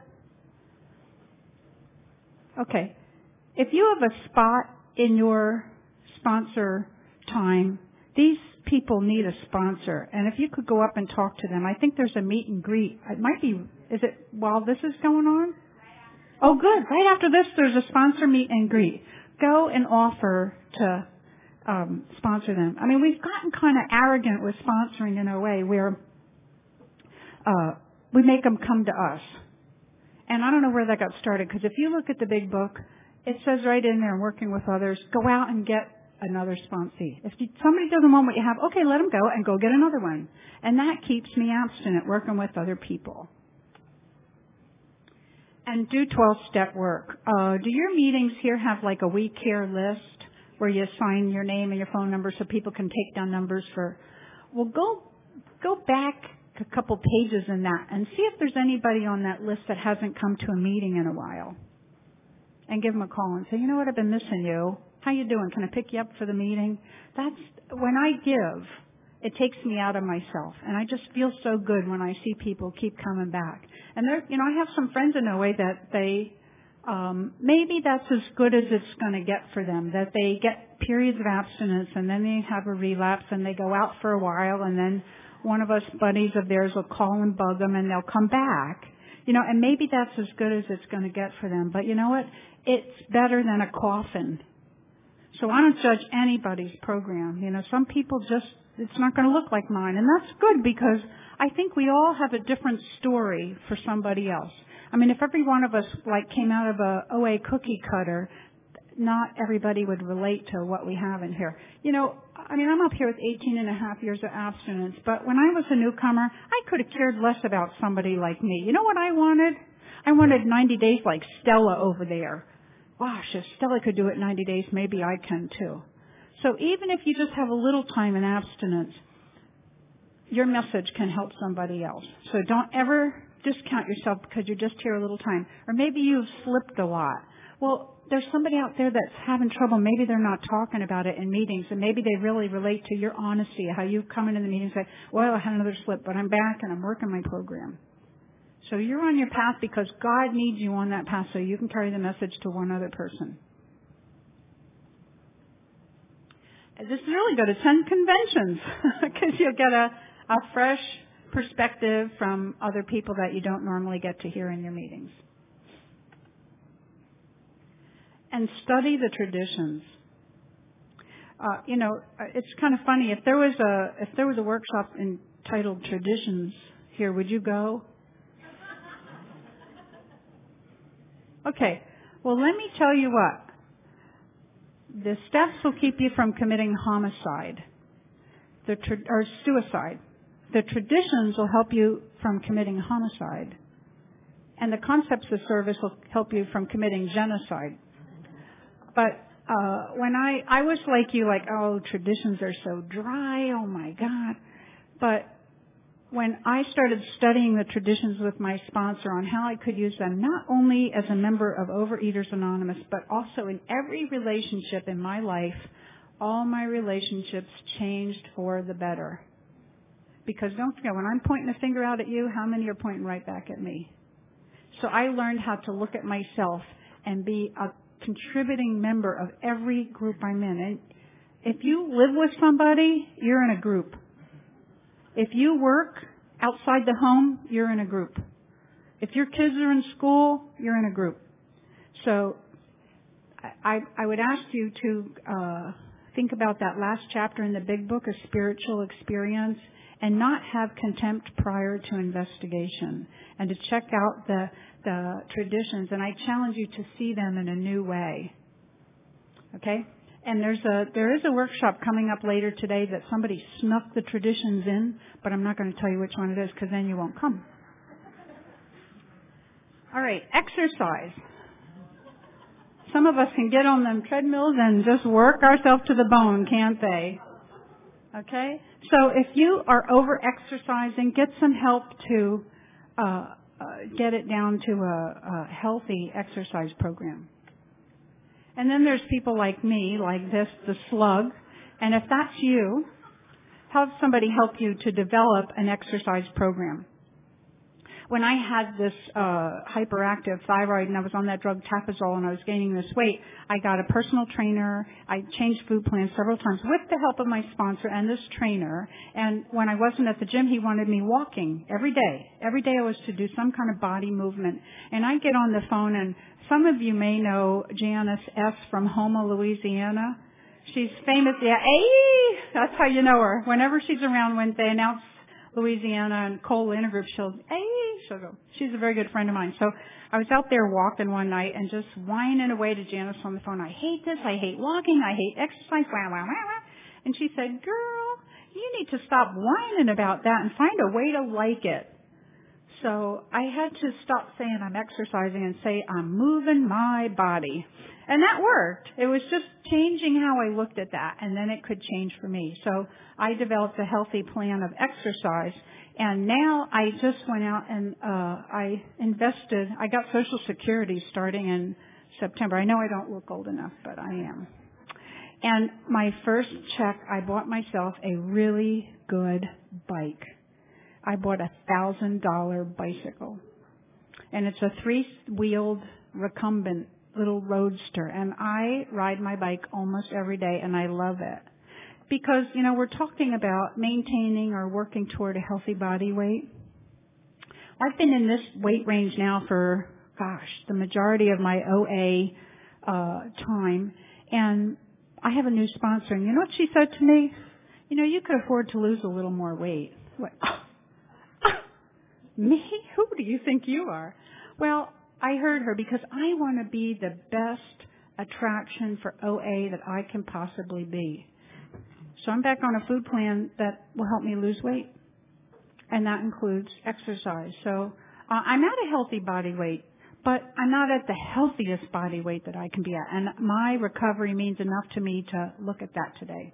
Okay. If you have a spot in your sponsor time, these people need a sponsor. And if you could go up and talk to them, I think there's a meet and greet. It might be, is it while this is going on? Oh, good. Right after this, there's a sponsor meet and greet. Go and offer to um, sponsor them. I mean, we've gotten kind of arrogant with sponsoring in a way where uh, we make them come to us. And I don't know where that got started, because if you look at the big book, it says right in there, working with others, go out and get another sponsee. If you, somebody doesn't want what you have, okay, let them go and go get another one. And that keeps me abstinent, working with other people. And do twelve-step work. Uh, do your meetings here have like a We Care list where you assign your name and your phone number so people can take down numbers for, well, go, go back a couple pages in that and see if there's anybody on that list that hasn't come to a meeting in a while. And give them a call and say, you know what, I've been missing you. How you doing? Can I pick you up for the meeting? That's, when I give, it takes me out of myself. And I just feel so good when I see people keep coming back. And there, you know, I have some friends in O A that they, um, maybe that's as good as it's going to get for them, that they get periods of abstinence and then they have a relapse and they go out for a while and then one of us buddies of theirs will call and bug them and they'll come back. You know, and maybe that's as good as it's going to get for them. But you know what? It's better than a coffin. So I don't judge anybody's program. You know, some people just, it's not going to look like mine. And that's good because I think we all have a different story for somebody else. I mean, if every one of us like came out of a O A cookie cutter, not everybody would relate to what we have in here. You know, I mean, I'm up here with eighteen and a half years of abstinence, but when I was a newcomer, I could have cared less about somebody like me. You know what I wanted? I wanted ninety days like Stella over there. Gosh, if Stella could do it ninety days, maybe I can too. So even if you just have a little time in abstinence, your message can help somebody else. So don't ever discount yourself because you're just here a little time. Or maybe you've slipped a lot. Well, there's somebody out there that's having trouble. Maybe they're not talking about it in meetings, and maybe they really relate to your honesty, how you come into the meeting and say, well, I had another slip, but I'm back and I'm working my program. So you're on your path because God needs you on that path so you can carry the message to one other person. And this is really good. Attend conventions because you'll get a, a fresh perspective from other people that you don't normally get to hear in your meetings. And study the traditions. Uh, you know, it's kind of funny. If there was a if there was a workshop entitled Traditions here, would you go? Okay. Well, let me tell you what. The steps will keep you from committing homicide, the tra- or suicide. The traditions will help you from committing homicide, and the concepts of service will help you from committing genocide. But uh, when I, I was like you, like, oh, traditions are so dry, oh my God. But when I started studying the traditions with my sponsor on how I could use them, not only as a member of Overeaters Anonymous, but also in every relationship in my life, all my relationships changed for the better. Because don't forget, when I'm pointing a finger out at you, how many are pointing right back at me? So I learned how to look at myself and be a contributing member of every group I'm in. And if you live with somebody, you're in a group. If you work outside the home, you're in a group. If your kids are in school, you're in a group. So I, I would ask you to uh, think about that last chapter in the big book, A Spiritual Experience, and not have contempt prior to investigation, and to check out the the traditions, and I challenge you to see them in a new way. Okay? And there's a there is a workshop coming up later today that somebody snuck the traditions in, but I'm not going to tell you which one it is because then you won't come. All right, exercise. Some of us can get on them treadmills and just work ourselves to the bone, can't they? Okay? So if you are over-exercising, get some help to uh, uh, get it down to a, a healthy exercise program. And then there's people like me, like this, the slug. And if that's you, have somebody help you to develop an exercise program. When I had this uh, hyperactive thyroid and I was on that drug Tapazole and I was gaining this weight, I got a personal trainer. I changed food plans several times with the help of my sponsor and this trainer. And when I wasn't at the gym, he wanted me walking every day. Every day I was to do some kind of body movement. And I get on the phone, and some of you may know Janice S. from Houma, Louisiana. She's famous. Yeah, hey, that's how you know her. Whenever she's around, when they announce Louisiana and Cole Intergroup, she'll, hey, she'll go. She's a very good friend of mine. So I was out there walking one night and just whining away to Janice on the phone. I hate this. I hate walking. I hate exercise. Wah, wah, wah, wah. And she said, girl, you need to stop whining about that and find a way to like it. So I had to stop saying I'm exercising and say I'm moving my body. And that worked. It was just changing how I looked at that, and then it could change for me. So I developed a healthy plan of exercise, and now I just went out and uh I invested. I got Social Security starting in September. I know I don't look old enough, but I am. And my first check, I bought myself a really good bike. I bought a thousand dollar bicycle, and it's a three-wheeled recumbent little roadster, and I ride my bike almost every day, and I love it because, you know, we're talking about maintaining or working toward a healthy body weight. I've been in this weight range now for, gosh, the majority of my O A uh, time, and I have a new sponsor, and you know what she said to me? You know, you could afford to lose a little more weight. What? Me? Who do you think you are? Well, I heard her because I want to be the best attraction for O A that I can possibly be. So I'm back on a food plan that will help me lose weight, and that includes exercise. So uh, I'm at a healthy body weight, but I'm not at the healthiest body weight that I can be at, and my recovery means enough to me to look at that today.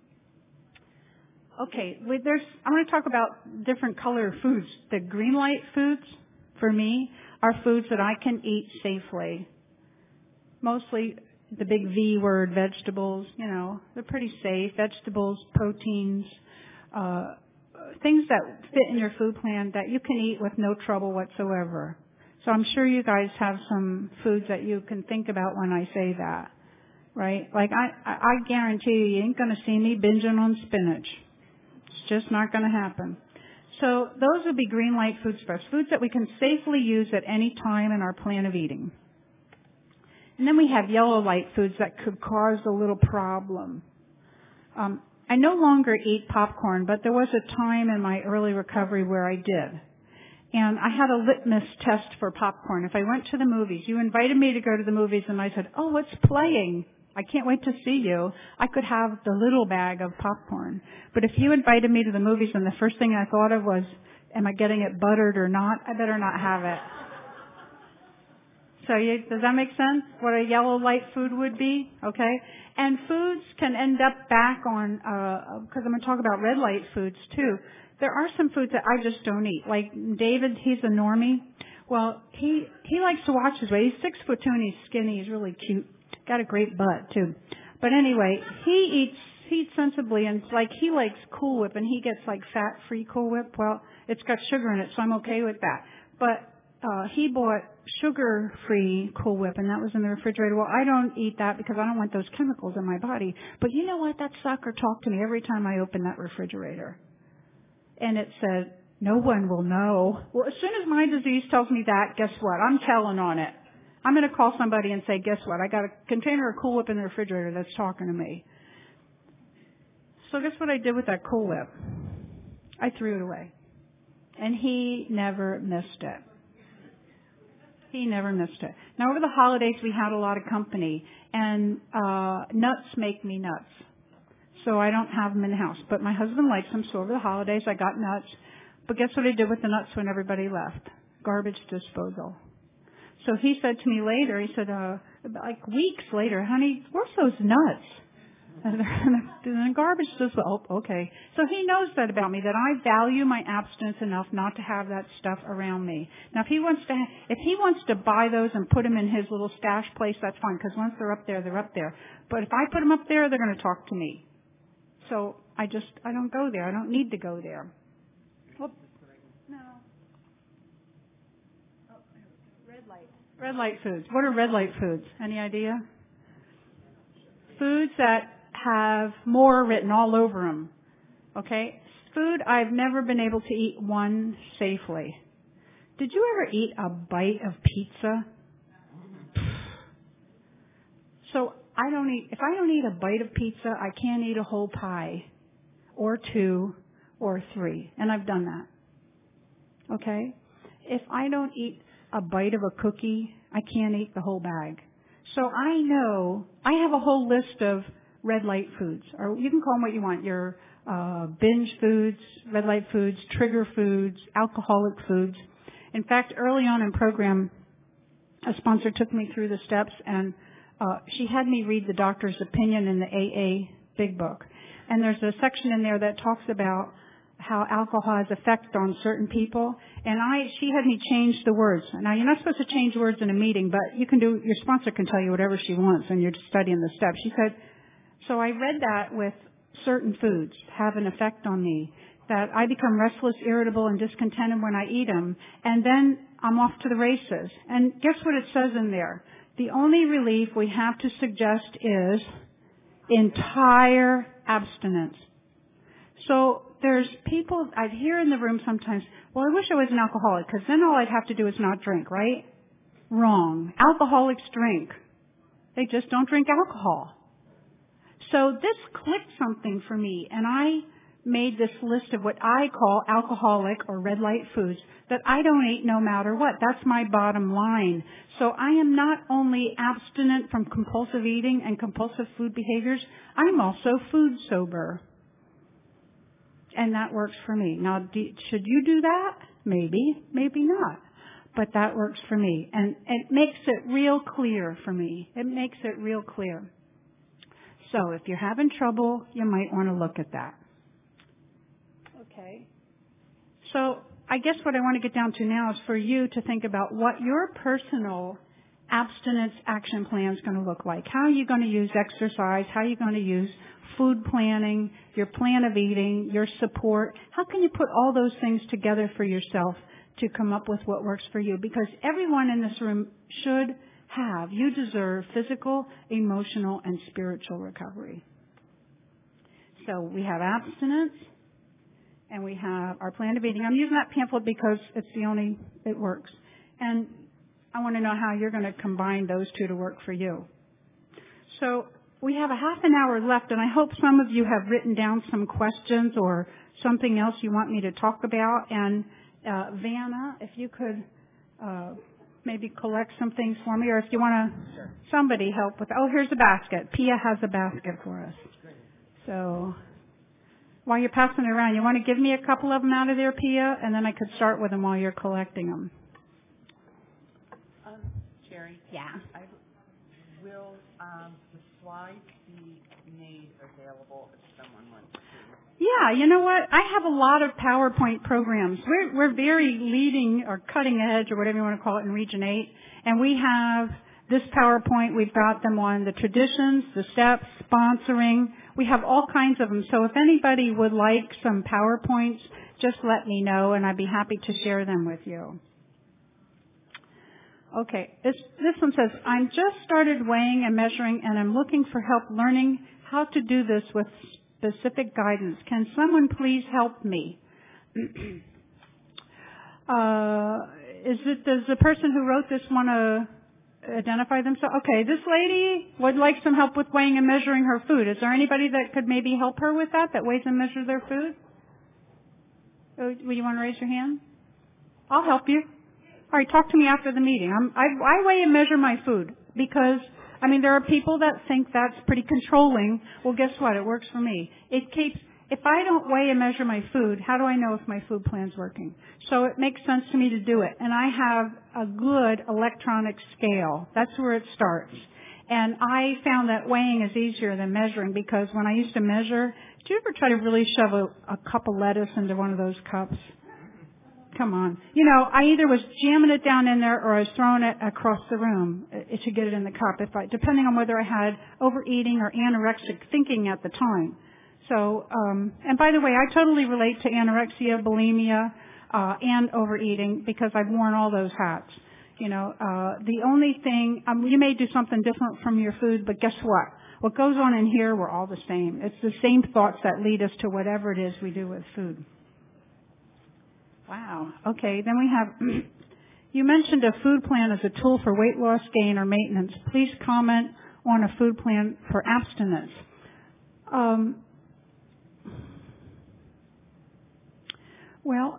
Okay, there's, I want to talk about different color foods. The green light foods, for me, are foods that I can eat safely. Mostly the big V word, vegetables, you know, they're pretty safe. Vegetables, proteins, uh, things that fit in your food plan that you can eat with no trouble whatsoever. So I'm sure you guys have some foods that you can think about when I say that, right? Like I, I guarantee you, you ain't going to see me binging on spinach. It's just not going to happen. So those would be green light foods for us, foods that we can safely use at any time in our plan of eating. And then we have yellow light foods that could cause a little problem. Um, I no longer eat popcorn, but there was a time in my early recovery where I did. And I had a litmus test for popcorn. If I went to the movies, you invited me to go to the movies, and I said, oh, what's playing? I can't wait to see you. I could have the little bag of popcorn. But if you invited me to the movies and the first thing I thought of was, am I getting it buttered or not? I better not have it. So you, does that make sense? What a yellow light food would be? Okay? And foods can end up back on, uh, because I'm going to talk about red light foods too. There are some foods that I just don't eat. Like David, he's a normie. Well, he, he likes to watch his weight. He's six foot two and he's skinny. He's really cute. Got a great butt too. But anyway, he eats he eats sensibly, and it's like he likes Cool Whip, and he gets like fat-free Cool Whip. Well, it's got sugar in it, so I'm okay with that. But uh he bought sugar-free Cool Whip, and that was in the refrigerator. Well, I don't eat that because I don't want those chemicals in my body. But you know what? That sucker talked to me every time I opened that refrigerator, and it said, "No one will know." Well, as soon as my disease tells me that, guess what? I'm telling on it. I'm going to call somebody and say, guess what? I got a container of Cool Whip in the refrigerator that's talking to me. So guess what I did with that Cool Whip? I threw it away. And he never missed it. He never missed it. Now, over the holidays, we had a lot of company, and uh nuts make me nuts. So I don't have them in the house. But my husband likes them, so over the holidays, I got nuts. But guess what I did with the nuts when everybody left? Garbage disposal. So he said to me later, he said, uh, like weeks later, honey, where's those nuts? And then garbage says, well, okay. So he knows that about me, that I value my abstinence enough not to have that stuff around me. Now, if he wants to, if he wants to buy those and put them in his little stash place, that's fine, because once they're up there, they're up there. But if I put them up there, they're going to talk to me. So I just, I don't go there. I don't need to go there. Well, no. Oh, red light. Red light foods. What are red light foods? Any idea? Foods that have more written all over them. Okay? Food I've never been able to eat one safely. Did you ever eat a bite of pizza? So I don't eat, if I don't eat a bite of pizza, I can't eat a whole pie or two or three. And I've done that. Okay? If I don't eat a bite of a cookie, I can't eat the whole bag. So I know, I have a whole list of red light foods, or you can call them what you want, your uh, binge foods, red light foods, trigger foods, alcoholic foods. In fact, early on in program, a sponsor took me through the steps, and uh, she had me read the doctor's opinion in the A A Big Book. And there's a section in there that talks about how alcohol has effect on certain people. And I, she had me change the words. Now, you're not supposed to change words in a meeting, but you can do, your sponsor can tell you whatever she wants and you're just studying the steps. She said, so I read that with certain foods have an effect on me, that I become restless, irritable, and discontented when I eat them, and then I'm off to the races. And guess what it says in there? The only relief we have to suggest is entire abstinence. So there's people I hear in the room sometimes, well, I wish I was an alcoholic, because then all I'd have to do is not drink, right? Wrong. Alcoholics drink. They just don't drink alcohol. So this clicked something for me, and I made this list of what I call alcoholic or red light foods that I don't eat no matter what. That's my bottom line. So I am not only abstinent from compulsive eating and compulsive food behaviors, I'm also food sober. And that works for me. Now, do, should you do that? Maybe, maybe not. But that works for me. And it makes it real clear for me. It makes it real clear. So if you're having trouble, you might want to look at that. Okay. So I guess what I want to get down to now is for you to think about what your personal abstinence action plan is going to look like. How are you going to use exercise? How are you going to use food planning, your plan of eating, your support? How can you put all those things together for yourself to come up with what works for you? Because everyone in this room should have, you deserve physical, emotional, and spiritual recovery. So we have abstinence, and we have our plan of eating. I'm using that pamphlet because it's the only, it works. And I want to know how you're going to combine those two to work for you. So we have a half an hour left, and I hope some of you have written down some questions or something else you want me to talk about. And uh, Vanna, if you could uh, maybe collect some things for me, or if you want to, sure. Somebody help with. Oh, here's a basket. Pia has a basket for us. So while you're passing it around, you want to give me a couple of them out of there, Pia, and then I could start with them while you're collecting them. Um, Sherry. Yeah. I will um, the slides be made available if someone wants to. Yeah, you know what? I have a lot of PowerPoint programs. We're, we're very leading or cutting edge or whatever you want to call it in Region eight. And we have this PowerPoint. We've got them on the traditions, the steps, sponsoring. We have all kinds of them. So if anybody would like some PowerPoints, just let me know and I'd be happy to share them with you. Okay, this, this one says, I'm just started weighing and measuring and I'm looking for help learning how to do this with specific guidance. Can someone please help me? uh, is it, does the person who wrote this want to identify themselves? Okay, this lady would like some help with weighing and measuring her food. Is there anybody that could maybe help her with that, that weighs and measures their food? Oh, will you want to raise your hand? I'll help you. All right, talk to me after the meeting. I'm, I, I weigh and measure my food because, I mean, there are people that think that's pretty controlling. Well, guess what? It works for me. It keeps, if I don't weigh and measure my food, how do I know if my food plan's working? So it makes sense to me to do it. And I have a good electronic scale. That's where it starts. And I found that weighing is easier than measuring, because when I used to measure, did you ever try to really shove a, a cup of lettuce into one of those cups? Come on. You know, I either was jamming it down in there or I was throwing it across the room to get it in the cup, if I, depending on whether I had overeating or anorexic thinking at the time. So, um, and by the way, I totally relate to anorexia, bulimia, uh, and overeating, because I've worn all those hats. You know, uh, the only thing, um, you may do something different from your food, but guess what? What goes on in here, we're all the same. It's the same thoughts that lead us to whatever it is we do with food. Wow. Okay, then we have, you mentioned a food plan as a tool for weight loss, gain, or maintenance. Please comment on a food plan for abstinence. Um, well,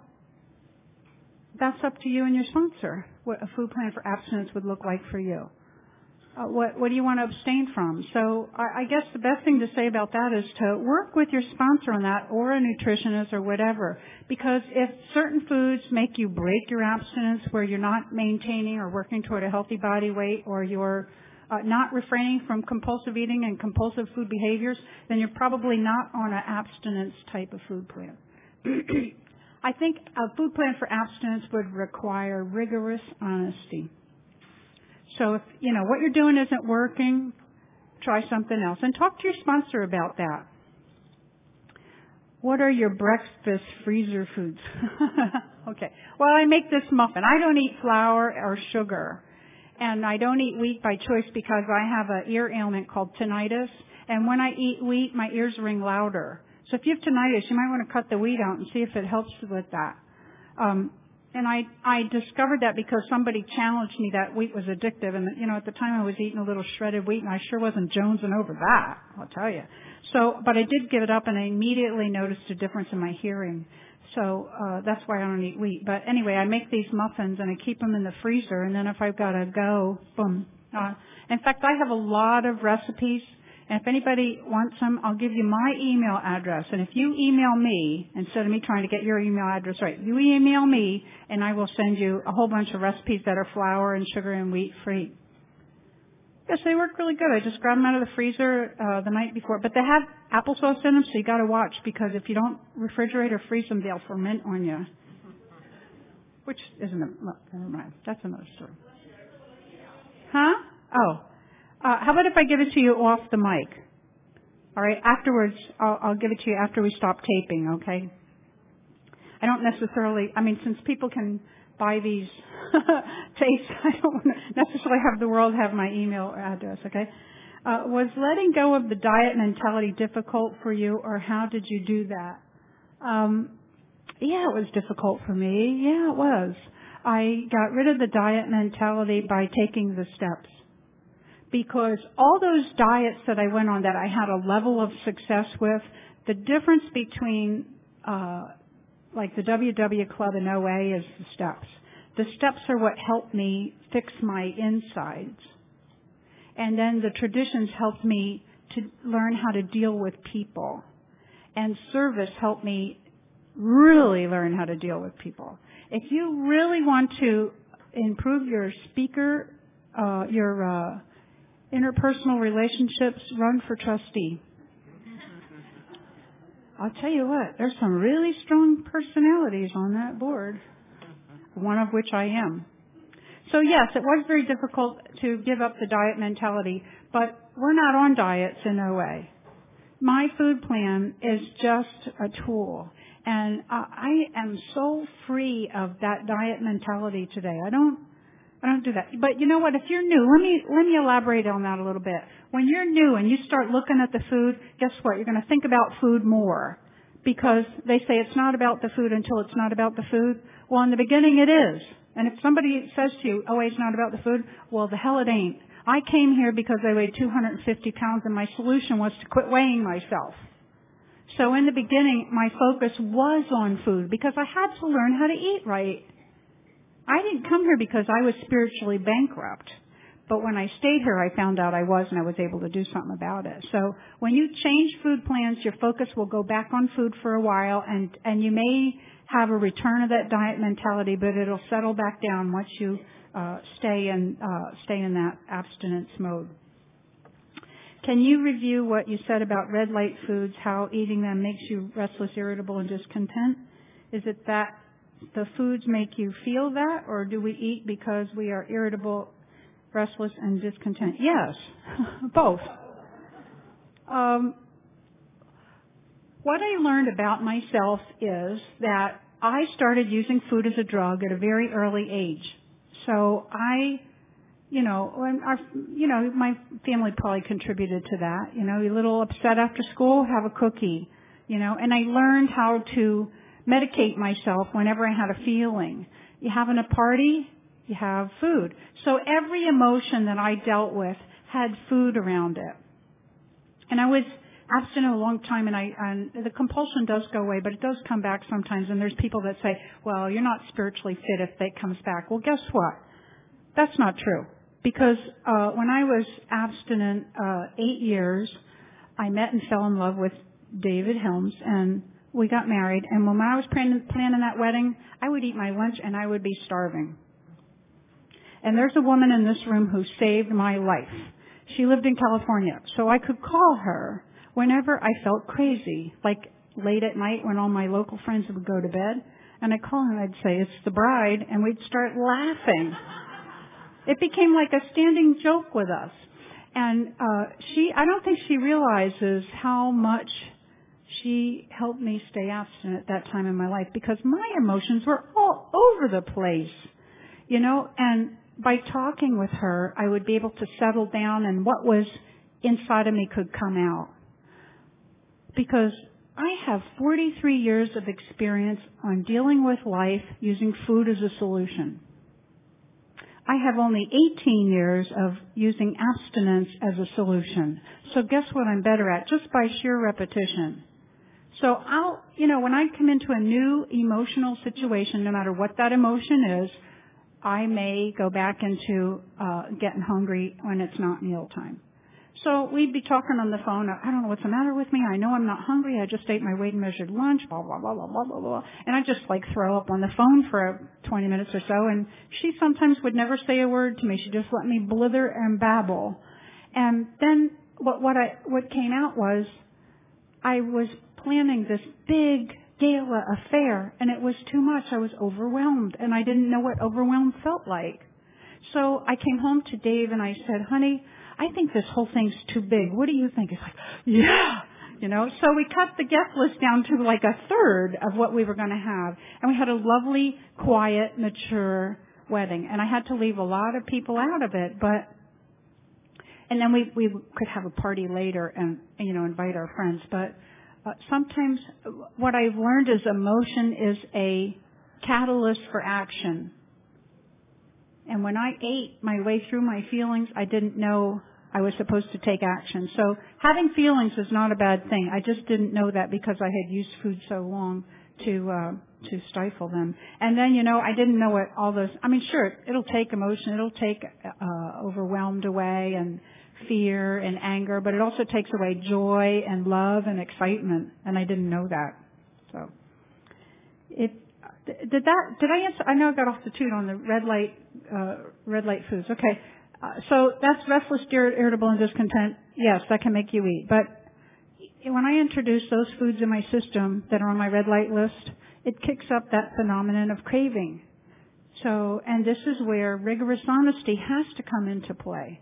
that's up to you and your sponsor, what a food plan for abstinence would look like for you. Uh, what, what do you want to abstain from? So I, I guess the best thing to say about that is to work with your sponsor on that, or a nutritionist or whatever. Because if certain foods make you break your abstinence, where you're not maintaining or working toward a healthy body weight, or you're uh, not refraining from compulsive eating and compulsive food behaviors, then you're probably not on an abstinence type of food plan. I think a food plan for abstinence would require rigorous honesty. So if, you know, what you're doing isn't working, try something else. And talk to your sponsor about that. What are your breakfast freezer foods? Okay. Well, I make this muffin. I don't eat flour or sugar. And I don't eat wheat by choice, because I have an ear ailment called tinnitus. And when I eat wheat, my ears ring louder. So if you have tinnitus, you might want to cut the wheat out and see if it helps with that. Um, And I, I discovered that because somebody challenged me that wheat was addictive. And, you know, at the time I was eating a little shredded wheat, and I sure wasn't jonesing over that, I'll tell you. So, but I did give it up, and I immediately noticed a difference in my hearing. So, uh, that's why I don't eat wheat. But anyway, I make these muffins, and I keep them in the freezer, and then if I've got to go, boom. Uh, in fact, I have a lot of recipes. And if anybody wants them, I'll give you my email address. And if you email me, instead of me trying to get your email address right, you email me, and I will send you a whole bunch of recipes that are flour and sugar and wheat free. Yes, they work really good. I just grab them out of the freezer uh, the night before. But they have applesauce in them, so you got to watch, because if you don't refrigerate or freeze them, they'll ferment on you. Which isn't a, well, never mind. That's another story. Huh? Oh. Uh, how about if I give it to you off the mic? All right. Afterwards, I'll, I'll give it to you after we stop taping, okay? I don't necessarily, I mean, since people can buy these tapes, I don't want to necessarily have the world have my email address, okay? Uh, was letting go of the diet mentality difficult for you, or how did you do that? Um, yeah, it was difficult for me. Yeah, it was. I got rid of the diet mentality by taking the steps. Because all those diets that I went on that I had a level of success with, the difference between uh, like the W W Club and O A is the steps. The steps are what helped me fix my insides. And then the traditions helped me to learn how to deal with people. And service helped me really learn how to deal with people. If you really want to improve your speaker, uh, your uh, interpersonal relationships, run for trustee. I'll tell you what, there's some really strong personalities on that board, one of which I am. So yes, it was very difficult to give up the diet mentality, but we're not on diets in O A. My food plan is just a tool, and I am so free of that diet mentality today. I don't I don't do that. But you know what? If you're new, let me let me elaborate on that a little bit. When you're new and you start looking at the food, guess what? You're going to think about food more, because they say it's not about the food until it's not about the food. Well, in the beginning it is. And if somebody says to you, oh, it's not about the food, well, the hell it ain't. I came here because I weighed two hundred fifty pounds, and my solution was to quit weighing myself. So in the beginning, my focus was on food, because I had to learn how to eat right. I didn't come here because I was spiritually bankrupt. But when I stayed here, I found out I was, and I was able to do something about it. So when you change food plans, your focus will go back on food for a while, and, and you may have a return of that diet mentality, but it'll settle back down once you uh, stay in uh, stay in that abstinence mode. Can you review what you said about red light foods, how eating them makes you restless, irritable, and discontent? Is it that the foods make you feel that, or do we eat because we are irritable, restless, and discontent? Yes, both. Um, what I learned about myself is that I started using food as a drug at a very early age. So I, you know, when our, you know, my family probably contributed to that. You know, you're a little upset after school, have a cookie. You know, and I learned how to medicate myself whenever I had a feeling. You having a party, you have food. So every emotion that I dealt with had food around it. And I was abstinent a long time, and I and the compulsion does go away, but it does come back sometimes. And there's people that say, well, you're not spiritually fit if it comes back. Well, guess what? That's not true. Because uh when I was abstinent uh eight years, I met and fell in love with David Helms, and we got married. And when I was planning, planning that wedding, I would eat my lunch and I would be starving. And there's a woman in this room who saved my life. She lived in California, so I could call her whenever I felt crazy, like late at night when all my local friends would go to bed. And I'd call her and I'd say, it's the bride, and we'd start laughing. It became like a standing joke with us. And uh she, I don't think she realizes how much she helped me stay abstinent at that time in my life, because my emotions were all over the place, you know, and by talking with her, I would be able to settle down and what was inside of me could come out. Because I have forty-three years of experience on dealing with life using food as a solution. I have only eighteen years of using abstinence as a solution. So guess what I'm better at? Just by sheer repetition. So I'll, you know, when I come into a new emotional situation, no matter what that emotion is, I may go back into uh getting hungry when it's not mealtime. So we'd be talking on the phone. I don't know what's the matter with me. I know I'm not hungry. I just ate my weight and measured lunch, blah, blah, blah, blah, blah, blah, blah. And I just like throw up on the phone for twenty minutes or so. And she sometimes would never say a word to me. She just let me blither and babble. And then what, what I, what came out was I was planning this big gala affair, and it was too much. I was overwhelmed, and I didn't know what overwhelmed felt like. So I came home to Dave and I said, honey, I think this whole thing's too big. What do you think? He's like, yeah, you know. So we cut the guest list down to like a third of what we were going to have. And we had a lovely, quiet, mature wedding. And I had to leave a lot of people out of it, but, and then we, we could have a party later and, you know, invite our friends. But uh, sometimes what I've learned is emotion is a catalyst for action. And when I ate my way through my feelings, I didn't know I was supposed to take action. So having feelings is not a bad thing. I just didn't know that because I had used food so long to uh, to stifle them. And then, you know, I didn't know what all those, I mean, sure, it'll take emotion. It'll take uh, overwhelmed away and fear and anger, but it also takes away joy and love and excitement. And I didn't know that. So it, Did that, did I answer? I know I got off the tune on the red light, uh, red light foods. Okay. Uh, so that's restless, irritable, and discontent. Yes, that can make you eat. But when I introduce those foods in my system that are on my red light list, it kicks up that phenomenon of craving. So, and this is where rigorous honesty has to come into play.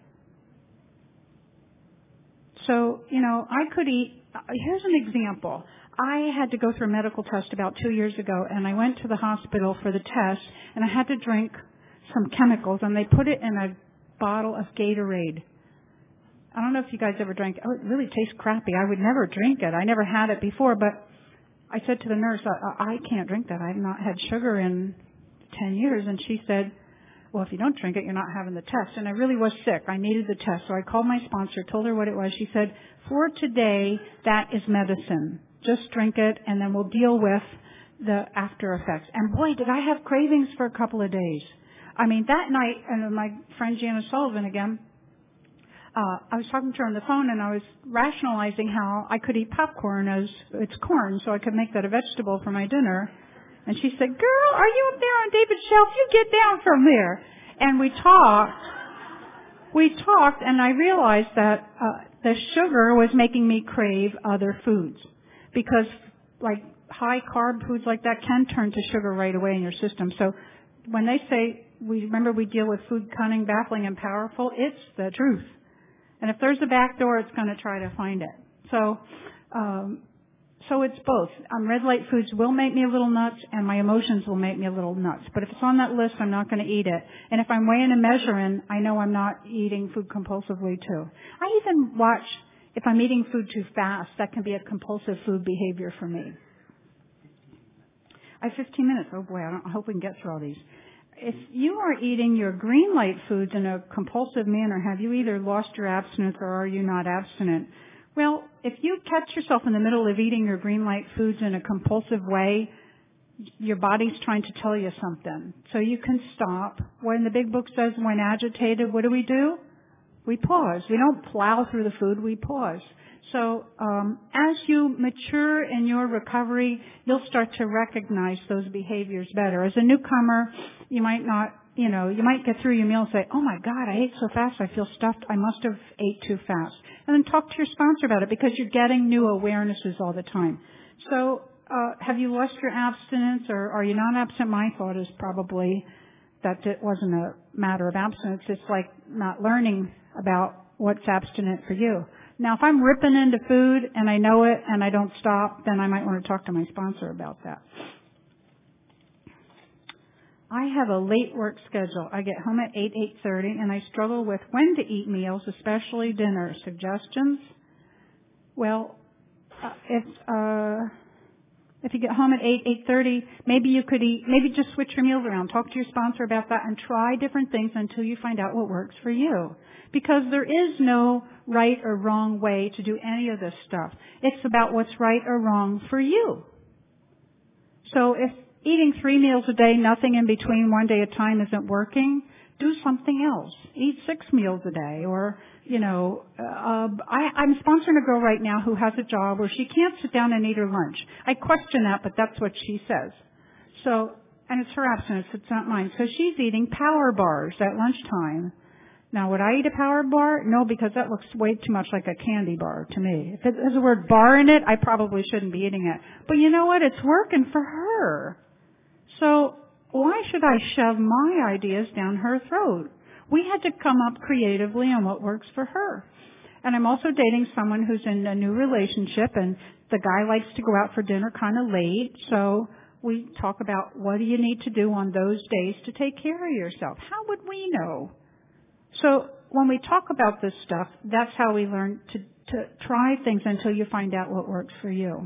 So, you know, I could eat, uh, here's an example. I had to go through a medical test about two years ago, and I went to the hospital for the test, and I had to drink some chemicals, and they put it in a bottle of Gatorade. I don't know if you guys ever drank it. Oh, it really tastes crappy. I would never drink it. I never had it before, but I said to the nurse, I, I can't drink that. I've not had sugar in ten years. And she said, well, if you don't drink it, you're not having the test. And I really was sick. I needed the test. So I called my sponsor, told her what it was. She said, for today, that is medicine. Just drink it, and then we'll deal with the after effects. And boy, did I have cravings for a couple of days. I mean, that night, and my friend Janice Sullivan again, uh, I was talking to her on the phone, and I was rationalizing how I could eat popcorn as it's corn, so I could make that a vegetable for my dinner. And she said, girl, are you up there on David's shelf? You get down from there. And we talked. We talked, and I realized that uh, the sugar was making me crave other foods because like high carb foods like that can turn to sugar right away in your system. So when they say, we remember we deal with food cunning, baffling, and powerful, it's the truth. And if there's a back door, it's going to try to find it. So, um, so it's both. Um, red light foods will make me a little nuts, and my emotions will make me a little nuts. But if it's on that list, I'm not going to eat it. And if I'm weighing and measuring, I know I'm not eating food compulsively too. I even watch if I'm eating food too fast. That can be a compulsive food behavior for me. I have fifteen minutes. Oh boy, I, don't, I hope we can get through all these. If you are eating your green light foods in a compulsive manner, have you either lost your abstinence or are you not abstinent? Well, if you catch yourself in the middle of eating your green light foods in a compulsive way, your body's trying to tell you something. So you can stop. When the big book says when agitated, what do we do? We pause. We don't plow through the food, we pause. So um, as you mature in your recovery, you'll start to recognize those behaviors better. As a newcomer, you might not, you know, you might get through your meal and say, oh my God, I ate so fast, I feel stuffed, I must have ate too fast. And then talk to your sponsor about it because you're getting new awarenesses all the time. So uh, have you lost your abstinence or are you not abstinent? My thought is probably that it wasn't a matter of abstinence. It's like not learning about what's abstinent for you. Now, if I'm ripping into food and I know it and I don't stop, then I might want to talk to my sponsor about that. I have a late work schedule. I get home at eight, eight thirty, and I struggle with when to eat meals, especially dinner. Suggestions? Well, uh, if uh, if you get home at eight, eight thirty, maybe you could eat, maybe just switch your meals around. Talk to your sponsor about that and try different things until you find out what works for you. Because there is no right or wrong way to do any of this stuff. It's about what's right or wrong for you. So if eating three meals a day, nothing in between, one day at a time isn't working, do something else. Eat six meals a day. Or, you know, uh, I, I'm sponsoring a girl right now who has a job where she can't sit down and eat her lunch. I question that, but that's what she says. So, and it's her abstinence, it's not mine. So she's eating power bars at lunchtime. Now, would I eat a power bar? No, because that looks way too much like a candy bar to me. If it has the word bar in it, I probably shouldn't be eating it. But you know what? It's working for her. So why should I shove my ideas down her throat? We had to come up creatively on what works for her. And I'm also dating someone who's in a new relationship, and the guy likes to go out for dinner kind of late. So we talk about what do you need to do on those days to take care of yourself. How would we know? So when we talk about this stuff, that's how we learn to, to try things until you find out what works for you.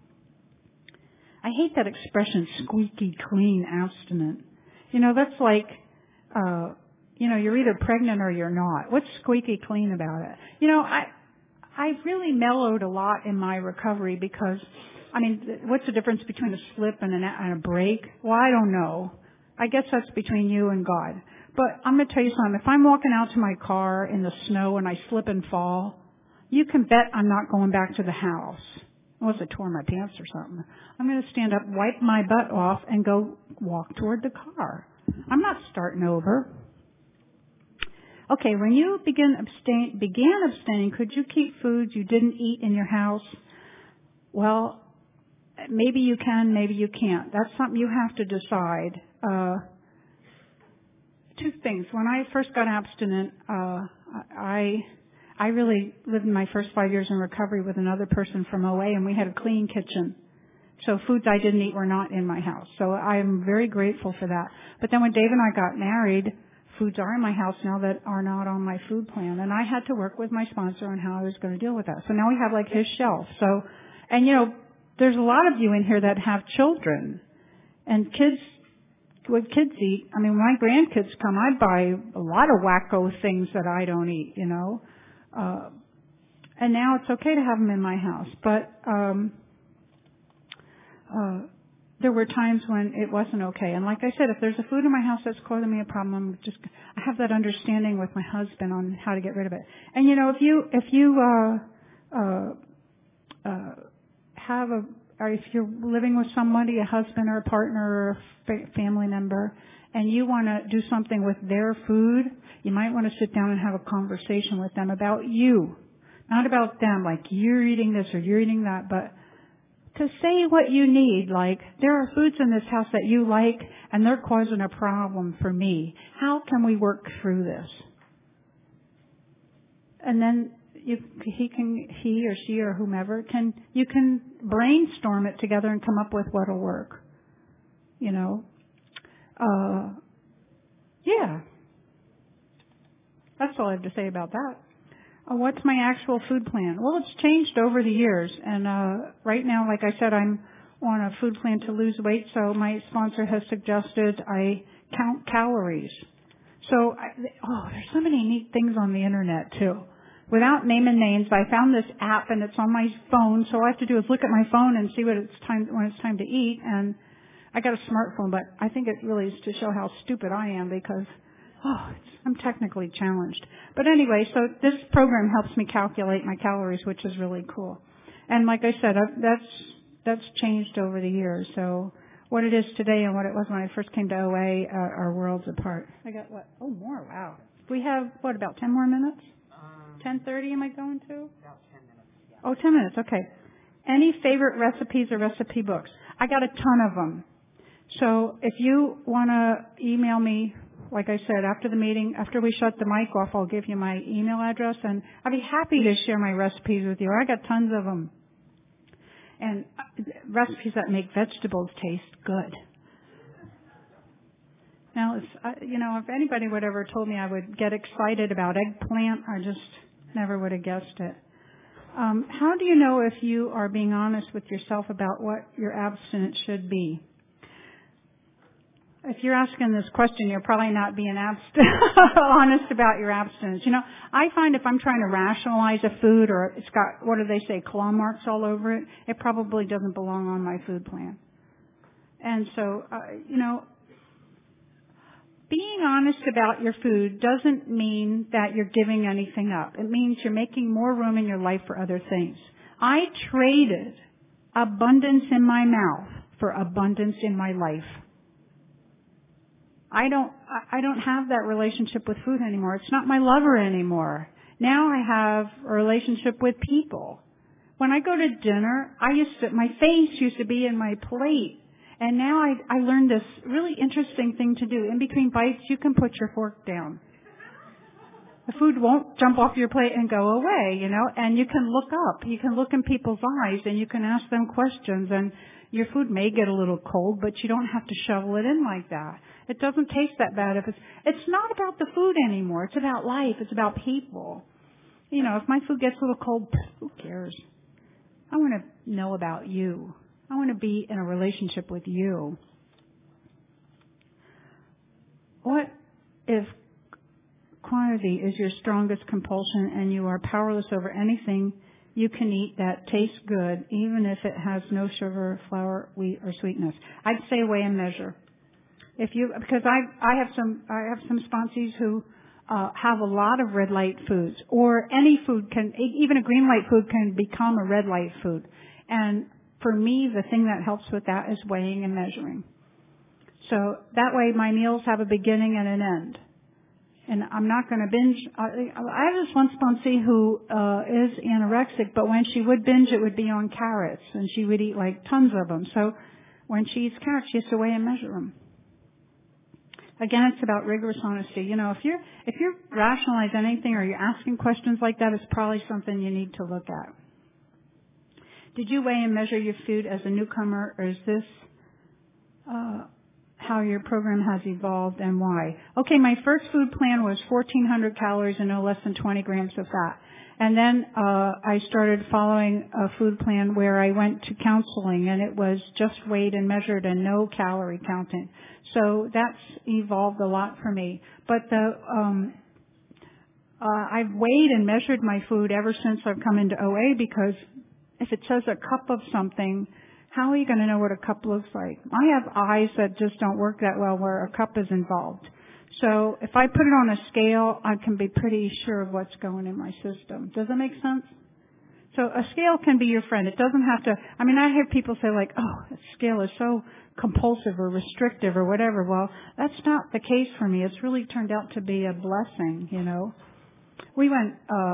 I hate that expression, squeaky clean abstinent. You know, that's like, uh, you know, you're either pregnant or you're not. What's squeaky clean about it? You know, I, I've really mellowed a lot in my recovery because, I mean, what's the difference between a slip and, an, and a break? Well, I don't know. I guess that's between you and God. But I'm going to tell you something. If I'm walking out to my car in the snow and I slip and fall, you can bet I'm not going back to the house. Unless I tore my pants or something. I'm going to stand up, wipe my butt off, and go walk toward the car. I'm not starting over. Okay, when you begin abstain, began abstaining, could you keep foods you didn't eat in your house? Well, maybe you can, maybe you can't. That's something you have to decide. Uh, two things. When I first got abstinent, uh, I... I really lived in my first five years in recovery with another person from O A, and we had a clean kitchen. So foods I didn't eat were not in my house. So I'm very grateful for that. But then when Dave and I got married, foods are in my house now that are not on my food plan. And I had to work with my sponsor on how I was going to deal with that. So now we have like his shelf. So, and you know, there's a lot of you in here that have children. And kids, what kids eat, I mean, when my grandkids come, I buy a lot of wacko things that I don't eat, you know. Uh, and now it's okay to have them in my house. But um, uh, there were times when it wasn't okay. And like I said, if there's a food in my house that's causing me a problem, I'm just I have that understanding with my husband on how to get rid of it. And you know, if you if you uh, uh, uh, have a or if you're living with somebody, a husband or a partner or a fa- family member, and you want to do something with their food, you might want to sit down and have a conversation with them about you. Not about them, like you're eating this or you're eating that, but to say what you need, like there are foods in this house that you like and they're causing a problem for me. How can we work through this? And then you, he can, he or she or whomever can, you can brainstorm it together and come up with what'll work. You know, uh, yeah. That's all I have to say about that. Uh, what's my actual food plan? Well, it's changed over the years, and uh, right now, like I said, I'm on a food plan to lose weight. So my sponsor has suggested I count calories. So, I, oh, there's so many neat things on the internet too. Without naming names, I found this app, and it's on my phone. So all I have to do is look at my phone and see what it's time when it's time to eat. And I got a smartphone, but I think it really is to show how stupid I am because. Oh, it's, I'm technically challenged. But anyway, so this program helps me calculate my calories, which is really cool. And like I said, I've, that's that's changed over the years. So what it is today and what it was when I first came to O A uh, are worlds apart. I got what? Oh, more. Wow. We have, what, about ten more minutes? Um, ten thirty am I going to? About ten minutes, yeah. Oh, ten minutes. Okay. Any favorite recipes or recipe books? I got a ton of them. So if you want to email me, like I said, after the meeting, after we shut the mic off, I'll give you my email address, and I'd be happy to share my recipes with you. I got tons of them. And recipes that make vegetables taste good. Now, it's, uh, you know, if anybody would ever told me I would get excited about eggplant, I just never would have guessed it. Um, how do you know if you are being honest with yourself about what your abstinence should be? If you're asking this question, you're probably not being abst- honest about your abstinence. You know, I find if I'm trying to rationalize a food or it's got, what do they say, claw marks all over it, it probably doesn't belong on my food plan. And so, uh, you know, being honest about your food doesn't mean that you're giving anything up. It means you're making more room in your life for other things. I traded abundance in my mouth for abundance in my life. I don't, I don't have that relationship with food anymore. It's not my lover anymore. Now I have a relationship with people. When I go to dinner, I used to, my face used to be in my plate. And now I, I learned this really interesting thing to do. In between bites, you can put your fork down. The food won't jump off your plate and go away, you know, and you can look up. You can look in people's eyes and you can ask them questions, and your food may get a little cold, but you don't have to shovel it in like that. It doesn't taste that bad if it's, it's not about the food anymore. It's about life. It's about people. You know, if my food gets a little cold, who cares? I want to know about you. I want to be in a relationship with you. What if quantity is your strongest compulsion and you are powerless over anything you can eat that tastes good, even if it has no sugar, flour, wheat, or sweetness? I'd say weigh and measure. If you, because I, I have some, I have some sponsees who uh, have a lot of red light foods, or any food can, even a green light food can become a red light food. And for me, the thing that helps with that is weighing and measuring. So that way my meals have a beginning and an end. And I'm not going to binge. I, I have this one sponsee who uh, is anorexic, but when she would binge, it would be on carrots, and she would eat like tons of them. So when she eats carrots, she has to weigh and measure them. Again, it's about rigorous honesty. You know, if you're if you're rationalizing anything or you're asking questions like that, it's probably something you need to look at. Did you weigh and measure your food as a newcomer, or is this uh, how your program has evolved and why? Okay, my first food plan was fourteen hundred calories and no less than twenty grams of fat. And then uh, I started following a food plan where I went to counseling, and it was just weighed and measured and no calorie counting. So that's evolved a lot for me. But the um, uh, I've weighed and measured my food ever since I've come into O A, because if it says a cup of something, how are you going to know what a cup looks like? I have eyes that just don't work that well where a cup is involved. So if I put it on a scale, I can be pretty sure of what's going in my system. Does that make sense? So a scale can be your friend. It doesn't have to, I mean, I hear people say like, oh, a scale is so compulsive or restrictive or whatever. Well, that's not the case for me. It's really turned out to be a blessing, you know. We went, uh,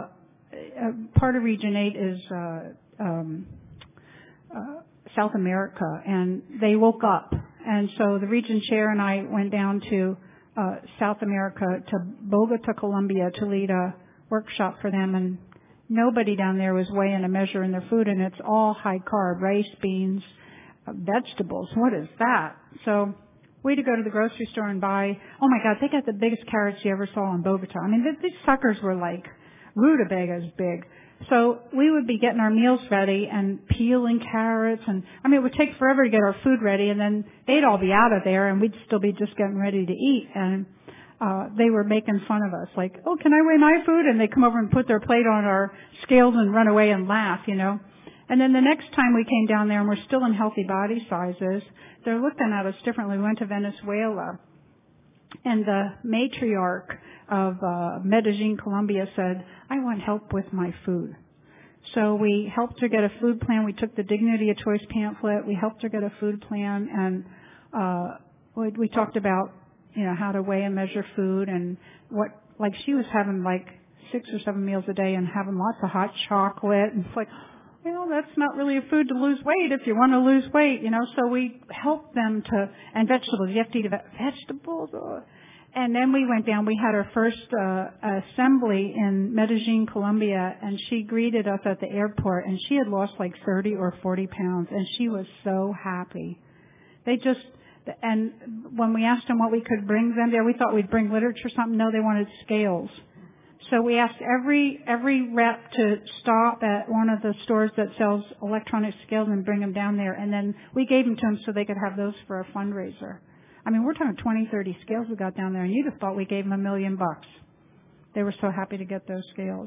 uh, part of Region eight is uh, um, uh, South America, and they woke up. And so the region chair and I went down to uh, South America, to Bogota, Colombia, to lead a workshop for them. And nobody down there was weighing a measure in their food, and it's all high carb, rice, beans, uh, vegetables. What is that? So we had to go to the grocery store and buy, oh my God, they got the biggest carrots you ever saw in Bogota. I mean, th- these suckers were like rutabagas big. So we would be getting our meals ready and peeling carrots, and I mean, it would take forever to get our food ready, and then they'd all be out of there, and we'd still be just getting ready to eat. And uh they were making fun of us, like, oh, can I weigh my food? And they come over and put their plate on our scales and run away and laugh, you know. And then the next time we came down there, and we're still in healthy body sizes, they're looking at us differently. We went to Venezuela, and the matriarch of uh, Medellin, Colombia said, I want help with my food. So we helped her get a food plan. We took the Dignity of Choice pamphlet. We helped her get a food plan, and uh, we, we talked about, you know, how to weigh and measure food, and what, like she was having like six or seven meals a day and having lots of hot chocolate, and it's like, well, that's not really a food to lose weight if you want to lose weight, you know. So we helped them to, and vegetables. You have to eat vegetables. Oh. And then we went down. We had our first uh, assembly in Medellin, Colombia, and she greeted us at the airport, and she had lost like thirty or forty pounds, and she was so happy. They just, and when we asked them what we could bring them there, we thought we'd bring literature or something. No, they wanted scales. So we asked every every rep to stop at one of the stores that sells electronic scales and bring them down there, and then we gave them to them so they could have those for a fundraiser. I mean, we're talking twenty, thirty scales we got down there, and you'd have thought we gave them a million bucks. They were so happy to get those scales.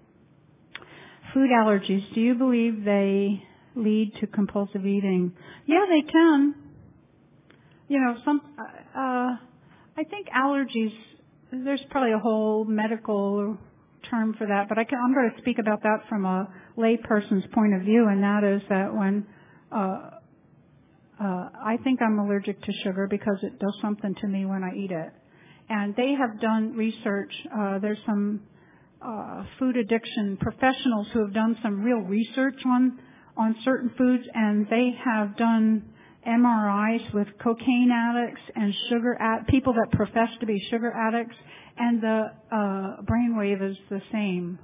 Food allergies. Do you believe they lead to compulsive eating? Yeah, they can. You know, some. Uh, I think allergies. There's probably a whole medical term for that, but I can, I'm going to speak about that from a layperson's point of view, and that is that when uh, uh, I think I'm allergic to sugar because it does something to me when I eat it. And they have done research. Uh, there's some uh, food addiction professionals who have done some real research on on certain foods, and they have done M R Is with cocaine addicts and sugar ad- people that profess to be sugar addicts, and the uh, brainwave is the same.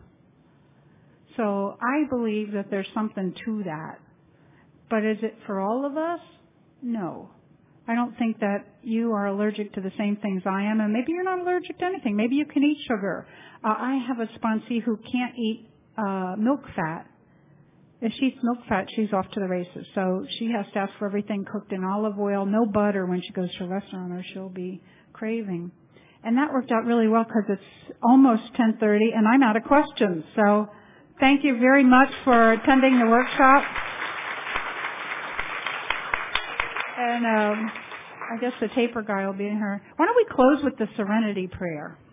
So I believe that there's something to that. But is it for all of us? No. I don't think that you are allergic to the same things I am, and maybe you're not allergic to anything. Maybe you can eat sugar. Uh, I have a sponsee who can't eat uh, milk fat. If she eats milk fat, she's off to the races. So she has to ask for everything cooked in olive oil, no butter when she goes to a restaurant, or she'll be craving. And that worked out really well because it's almost ten thirty, and I'm out of questions. So thank you very much for attending the workshop. And um, I guess the taper guy will be in here. Why don't we close with the Serenity Prayer?